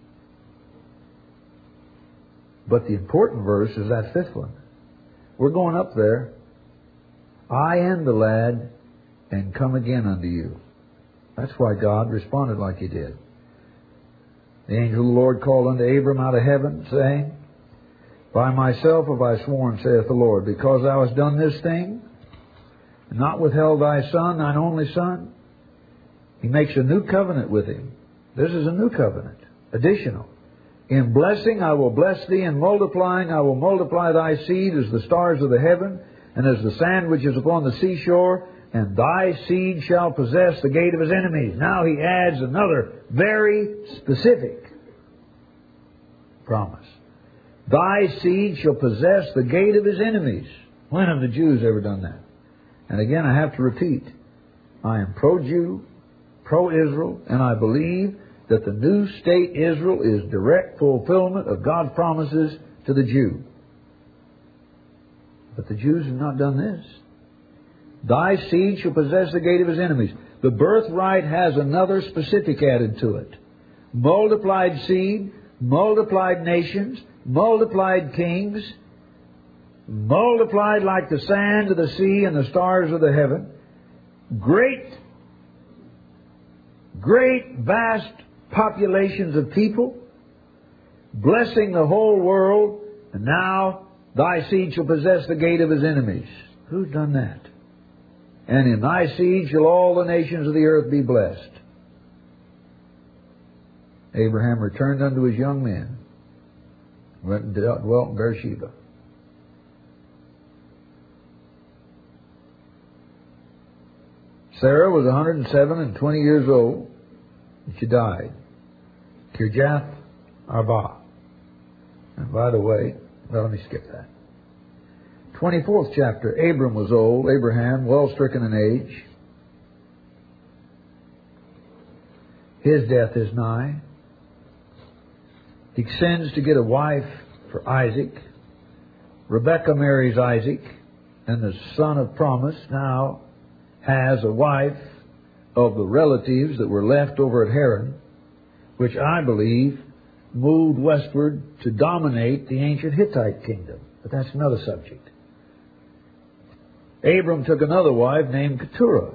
But the important verse is that fifth one. We're going up there. I and the lad, and come again unto you. That's why God responded like He did. The angel of the Lord called unto Abram out of heaven, saying, By myself have I sworn, saith the Lord, because thou hast done this thing, and not withheld thy son, thine only son. He makes a new covenant with him. This is a new covenant, additional. In blessing I will bless thee, and multiplying I will multiply thy seed as the stars of the heaven, and as the sand which is upon the seashore, and thy seed shall possess the gate of his enemies. Now he adds another very specific promise. Thy seed shall possess the gate of his enemies. When have the Jews ever done that? And again, I have to repeat, I am pro-Jew, pro-Israel, and I believe that the new state Israel is direct fulfillment of God's promises to the Jew. But the Jews have not done this. Thy seed shall possess the gate of his enemies. The birthright has another specific added to it. Multiplied seed, multiplied nations, multiplied kings, multiplied like the sand of the sea and the stars of the heaven. Great, vast populations of people, blessing the whole world, and now thy seed shall possess the gate of his enemies. Who's done that? And in thy seed shall all the nations of the earth be blessed. Abraham returned unto his young men, went and dwelt in Beersheba. Sarah was 107 and 20 years old, and she died. Kirjath Arba. And by the way, let me skip that. 24th chapter, Abram was old, Abraham, well stricken in age. His death is nigh. He sends to get a wife for Isaac. Rebekah marries Isaac, and the son of promise now has a wife of the relatives that were left over at Haran, which I believe moved westward to dominate the ancient Hittite kingdom. But that's another subject. Abram took another wife named Keturah.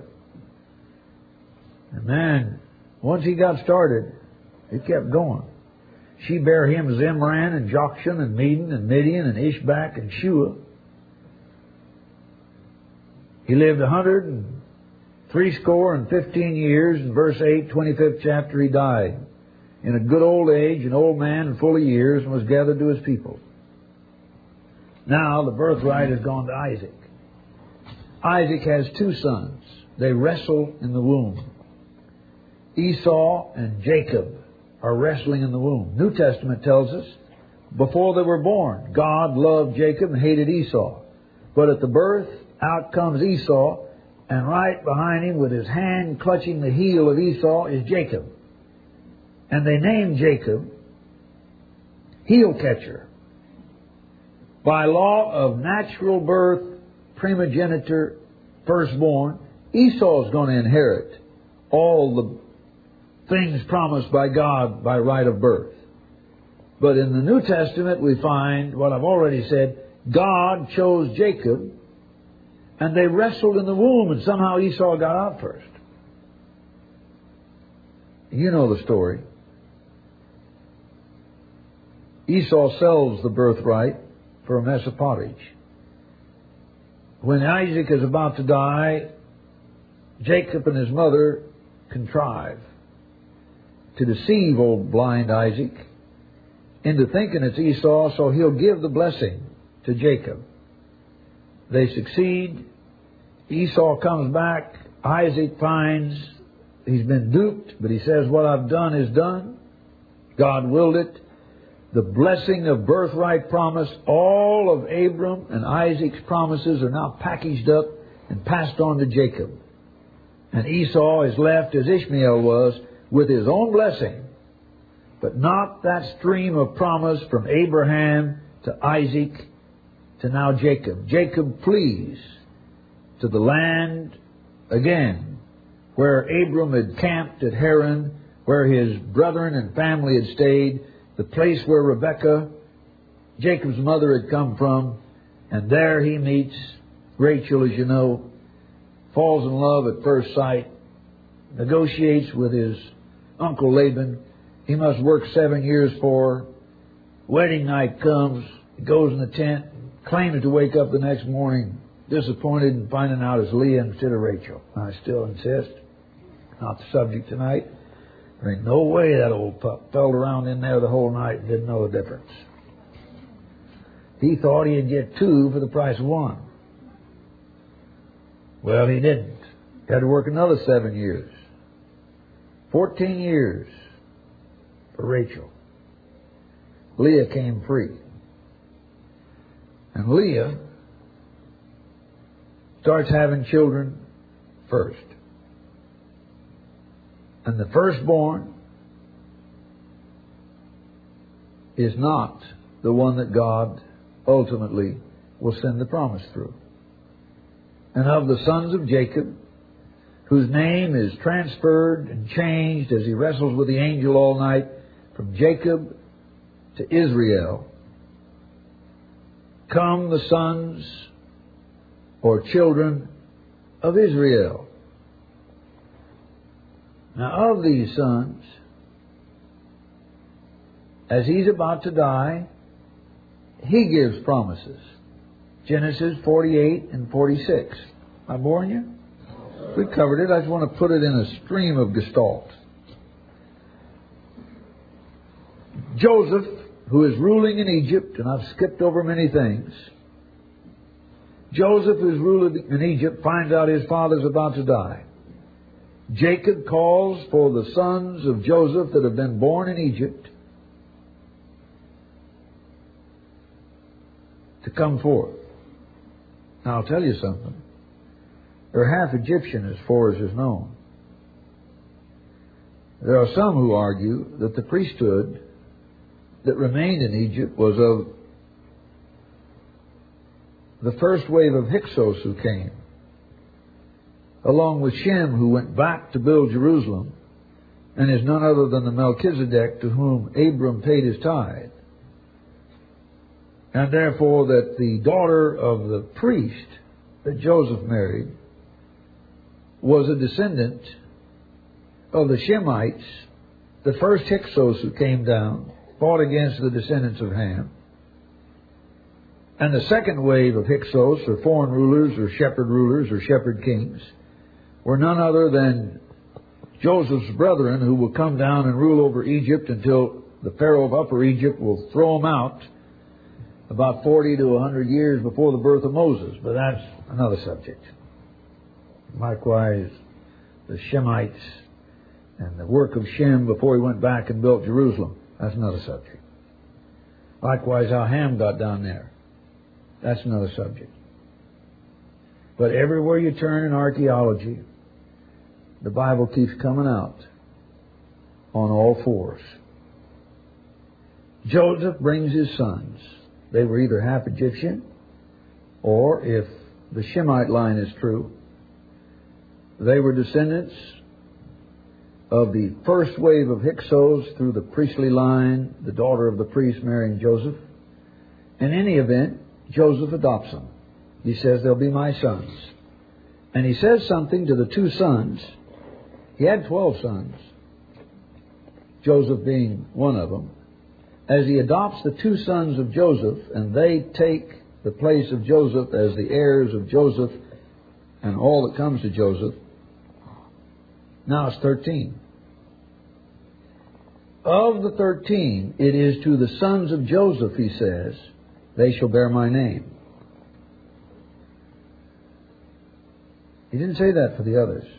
And man, once he got started, it kept going. She bare him Zimran and Jokshan and Medan and Midian and Ishbak and Shua. He lived 160 and 15 years. In verse 8, 25th chapter, he died. in a good old age, an old man and full of years, and was gathered to his people. Now the birthright has gone to Isaac. Isaac has two sons. They wrestle in the womb. Esau and Jacob are wrestling in the womb. New Testament tells us, before they were born, God loved Jacob and hated Esau. But at the birth, out comes Esau, and right behind him, with his hand clutching the heel of Esau, is Jacob. And they named Jacob Heel Catcher. By law of natural birth, primogeniture, firstborn, Esau is going to inherit all the things promised by God by right of birth. But in the New Testament we find what I've already said. God chose Jacob, and they wrestled in the womb, and somehow Esau got out first. You know the story. Esau sells the birthright for a mess of pottage. When Isaac is about to die, Jacob and his mother contrive to deceive old blind Isaac into thinking it's Esau, so he'll give the blessing to Jacob. They succeed. Esau comes back. Isaac finds he's been duped, but he says, what I've done is done. God willed it. The blessing of birthright promise, all of Abram and Isaac's promises are now packaged up and passed on to Jacob. And Esau is left, as Ishmael was, with his own blessing, but not that stream of promise from Abraham to Isaac to now Jacob. Jacob flees to the land again where Abram had camped at Haran, where his brethren and family had stayed, the place where Rebekah, Jacob's mother, had come from, and there he meets Rachel, as you know, falls in love at first sight, negotiates with his uncle Laban. He must work 7 years for her. Wedding night comes, he goes in the tent, claims to wake up the next morning disappointed in finding out it's Leah instead of Rachel. I still insist, not the subject tonight. There ain't no way that old pup felled around in there the whole night and didn't know the difference. He thought he'd get two for the price of one. Well, he didn't. He had to work another 7 years. 14 years for Rachel. Leah came free. And Leah starts having children first. And the firstborn is not the one that God ultimately will send the promise through. And of the sons of Jacob, whose name is transferred and changed as he wrestles with the angel all night from Jacob to Israel, come the sons or children of Israel. Now, of these sons, as he's about to die, he gives promises. Genesis 48 and 46. Am I boring you? We covered it. I just want to put it in a stream of gestalt. Joseph, who is ruling in Egypt, and I've skipped over many things. Joseph, who's ruling in Egypt, finds out his father's about to die. Jacob calls for the sons of Joseph that have been born in Egypt to come forth. Now, I'll tell you something. They're half Egyptian as far as is known. There are some who argue that the priesthood that remained in Egypt was of the first wave of Hyksos who came, along with Shem, who went back to build Jerusalem, and is none other than the Melchizedek to whom Abram paid his tithe. And therefore that the daughter of the priest that Joseph married was a descendant of the Shemites, the first Hyksos who came down, fought against the descendants of Ham. And the second wave of Hyksos, or foreign rulers, or shepherd kings, were none other than Joseph's brethren, who will come down and rule over Egypt until the Pharaoh of Upper Egypt will throw them out about 40 to 100 years before the birth of Moses. But that's another subject. Likewise, the Shemites and the work of Shem before he went back and built Jerusalem. That's another subject. Likewise, how Ham got down there. That's another subject. But everywhere you turn in archaeology, the Bible keeps coming out on all fours. Joseph brings his sons. They were either half Egyptian, or if the Shemite line is true, they were descendants of the first wave of Hyksos through the priestly line, the daughter of the priest marrying Joseph. In any event, Joseph adopts them. He says, they'll be my sons. And he says something to the two sons. He had 12 sons, Joseph being one of them. As he adopts the two sons of Joseph, and they take the place of Joseph as the heirs of Joseph and all that comes to Joseph, now it's 13. Of the 13, it is to the sons of Joseph, he says, they shall bear my name. He didn't say that for the others.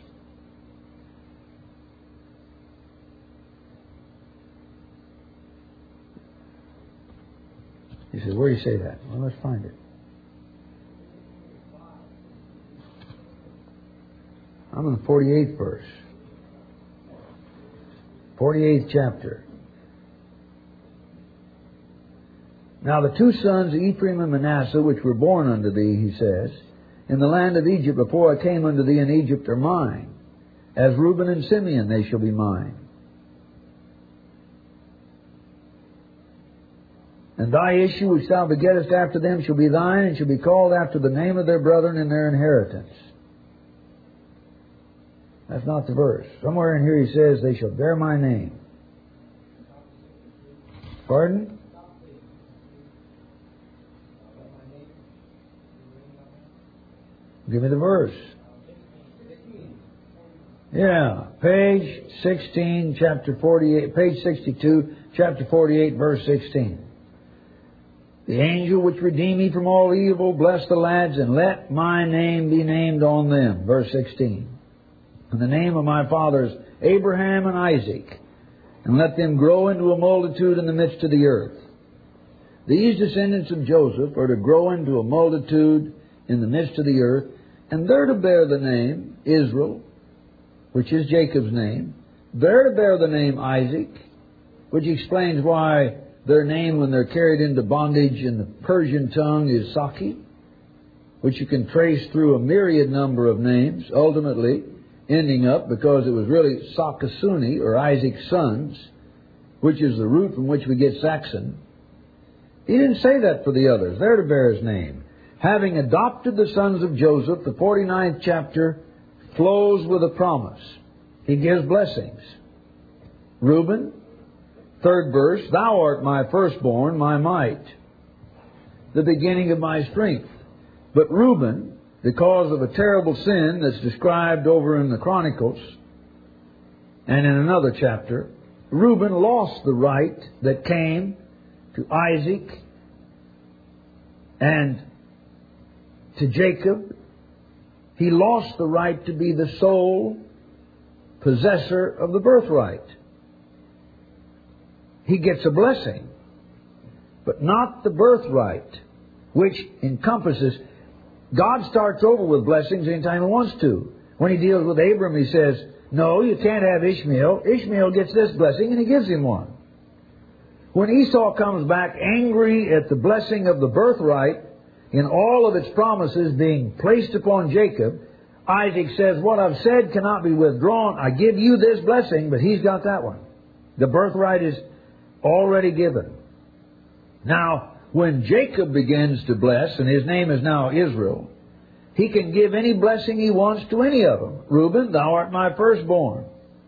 He said, where do you say that? Well, let's find it. I'm in the 48th verse. 48th chapter. Now the two sons, Ephraim and Manasseh, which were born unto thee, he says, in the land of Egypt, before I came unto thee in Egypt, are mine. As Reuben and Simeon, they shall be mine. And thy issue which thou begettest after them shall be thine, and shall be called after the name of their brethren in their inheritance. That's not the verse. Somewhere in here he says, they shall bear my name. Pardon? Give me the verse. Yeah, page 16, chapter 48, page 62, chapter 48, verse 16. The angel which redeemed me from all evil, bless the lads, and let my name be named on them. Verse 16. And the name of my fathers, Abraham and Isaac, and let them grow into a multitude in the midst of the earth. These descendants of Joseph are to grow into a multitude in the midst of the earth, and they're to bear the name Israel, which is Jacob's name. They're to bear the name Isaac, which explains why their name, when they're carried into bondage in the Persian tongue, is Saki, which you can trace through a myriad number of names, ultimately ending up, because it was really Sakasuni, or Isaac's sons, which is the root from which we get Saxon. He didn't say that for the others. They're to bear his name. Having adopted the sons of Joseph, the 49th chapter flows with a promise. He gives blessings. Reuben, 3rd verse, thou art my firstborn, my might, the beginning of my strength. But Reuben, because of a terrible sin that's described over in the Chronicles and in another chapter, Reuben lost the right that came to Isaac and to Jacob. He lost the right to be the sole possessor of the birthright. He gets a blessing, but not the birthright, which encompasses. God starts over with blessings anytime He wants to. When He deals with Abram, He says, no, you can't have Ishmael. Ishmael gets this blessing, and He gives him one. When Esau comes back angry at the blessing of the birthright, in all of its promises being placed upon Jacob, Isaac says, what I've said cannot be withdrawn. I give you this blessing, but he's got that one. The birthright is already given. Now, when Jacob begins to bless, and his name is now Israel, he can give any blessing he wants to any of them. Reuben, thou art my firstborn,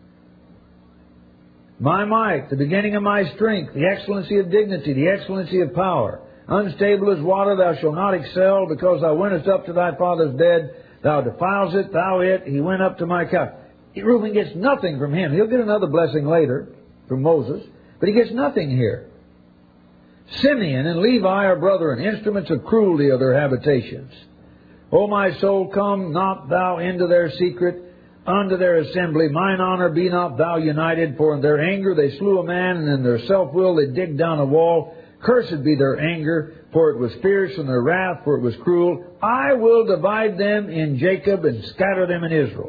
my might, the beginning of my strength, the excellency of dignity, the excellency of power. Unstable as water, thou shalt not excel, because thou wentest up to thy father's bed. Thou defilest it, thou it. He went up to my couch. Reuben gets nothing from him. He'll get another blessing later from Moses, but he gets nothing here. Simeon and Levi are brethren, instruments of cruelty are their habitations. O my soul, come not thou into their secret, unto their assembly. Mine honor be not thou united, for in their anger they slew a man, and in their self-will they digged down a wall. Cursed be their anger, for it was fierce, and their wrath, for it was cruel. I will divide them in Jacob and scatter them in Israel.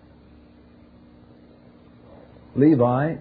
Levi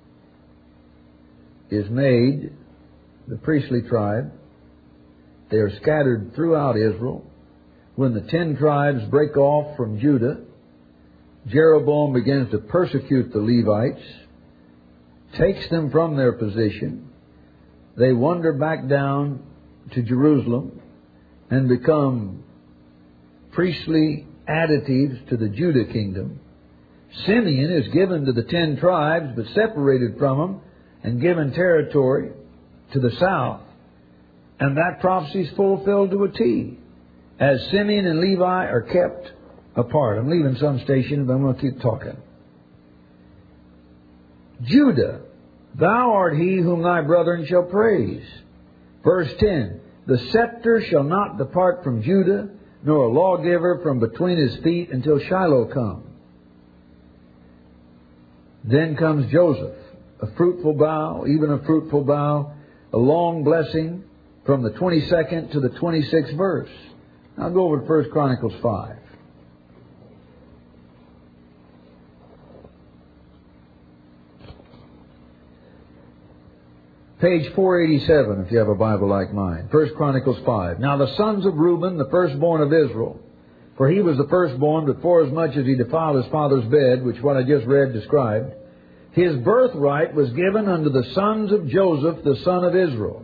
is made the priestly tribe. They are scattered throughout Israel. When the 10 tribes break off from Judah, Jeroboam begins to persecute the Levites, takes them from their position. They wander back down to Jerusalem and become priestly additives to the Judah kingdom. Simeon is given to the 10 tribes, but separated from them and given territory to the south. And that prophecy is fulfilled to a T, as Simeon and Levi are kept apart. I'm leaving some station, but I'm going to keep talking. Judah, thou art he whom thy brethren shall praise. Verse 10, the scepter shall not depart from Judah, nor a lawgiver from between his feet until Shiloh come. Then comes Joseph, a fruitful bough, even a fruitful bough, a long blessing from the 22nd to the 26th verse. Now go over to 1 Chronicles 5. Page 487, if you have a Bible like mine. 1 Chronicles 5. Now the sons of Reuben, the firstborn of Israel, for he was the firstborn, but forasmuch as he defiled his father's bed, which what I just read described, his birthright was given unto the sons of Joseph, the son of Israel.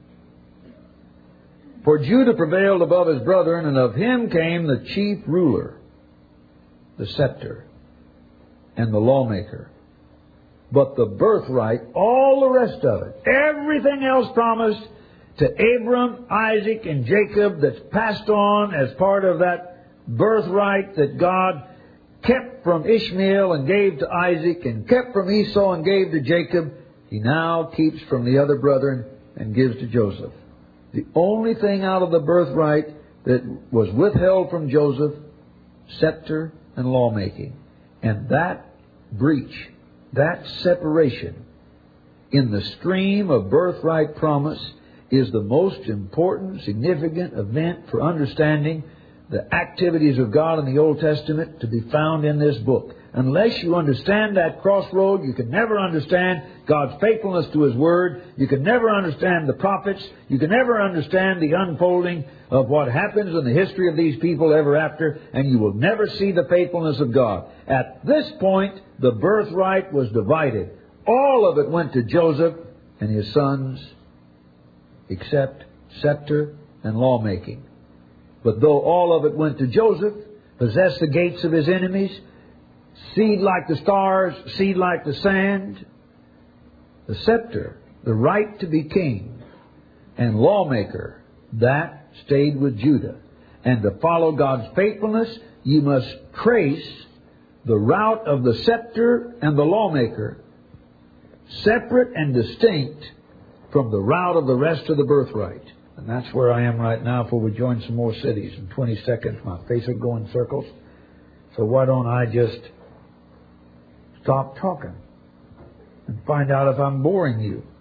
For Judah prevailed above his brethren, and of him came the chief ruler, the scepter, and the lawmaker. But the birthright, all the rest of it, everything else promised to Abram, Isaac, and Jacob that's passed on as part of that birthright that God kept from Ishmael and gave to Isaac, and kept from Esau and gave to Jacob, he now keeps from the other brethren and gives to Joseph. The only thing out of the birthright that was withheld from Joseph, scepter and lawmaking. And that breach, that separation in the stream of birthright promise is the most important, significant event for understanding the activities of God in the Old Testament to be found in this book. Unless you understand that crossroad, you can never understand God's faithfulness to His Word. You can never understand the prophets. You can never understand the unfolding of what happens in the history of these people ever after, and you will never see the faithfulness of God. At this point, the birthright was divided. All of it went to Joseph and his sons, except scepter and lawmaking. But though all of it went to Joseph, possessed the gates of his enemies, seed like the stars, seed like the sand, the scepter, the right to be king, and lawmaker, that stayed with Judah. And to follow God's faithfulness, you must trace the route of the scepter and the lawmaker, separate and distinct from the route of the rest of the birthright. And that's where I am right now, before we join some more cities. In 20 seconds, my face will go in circles. So why don't I just stop talking and find out if I'm boring you?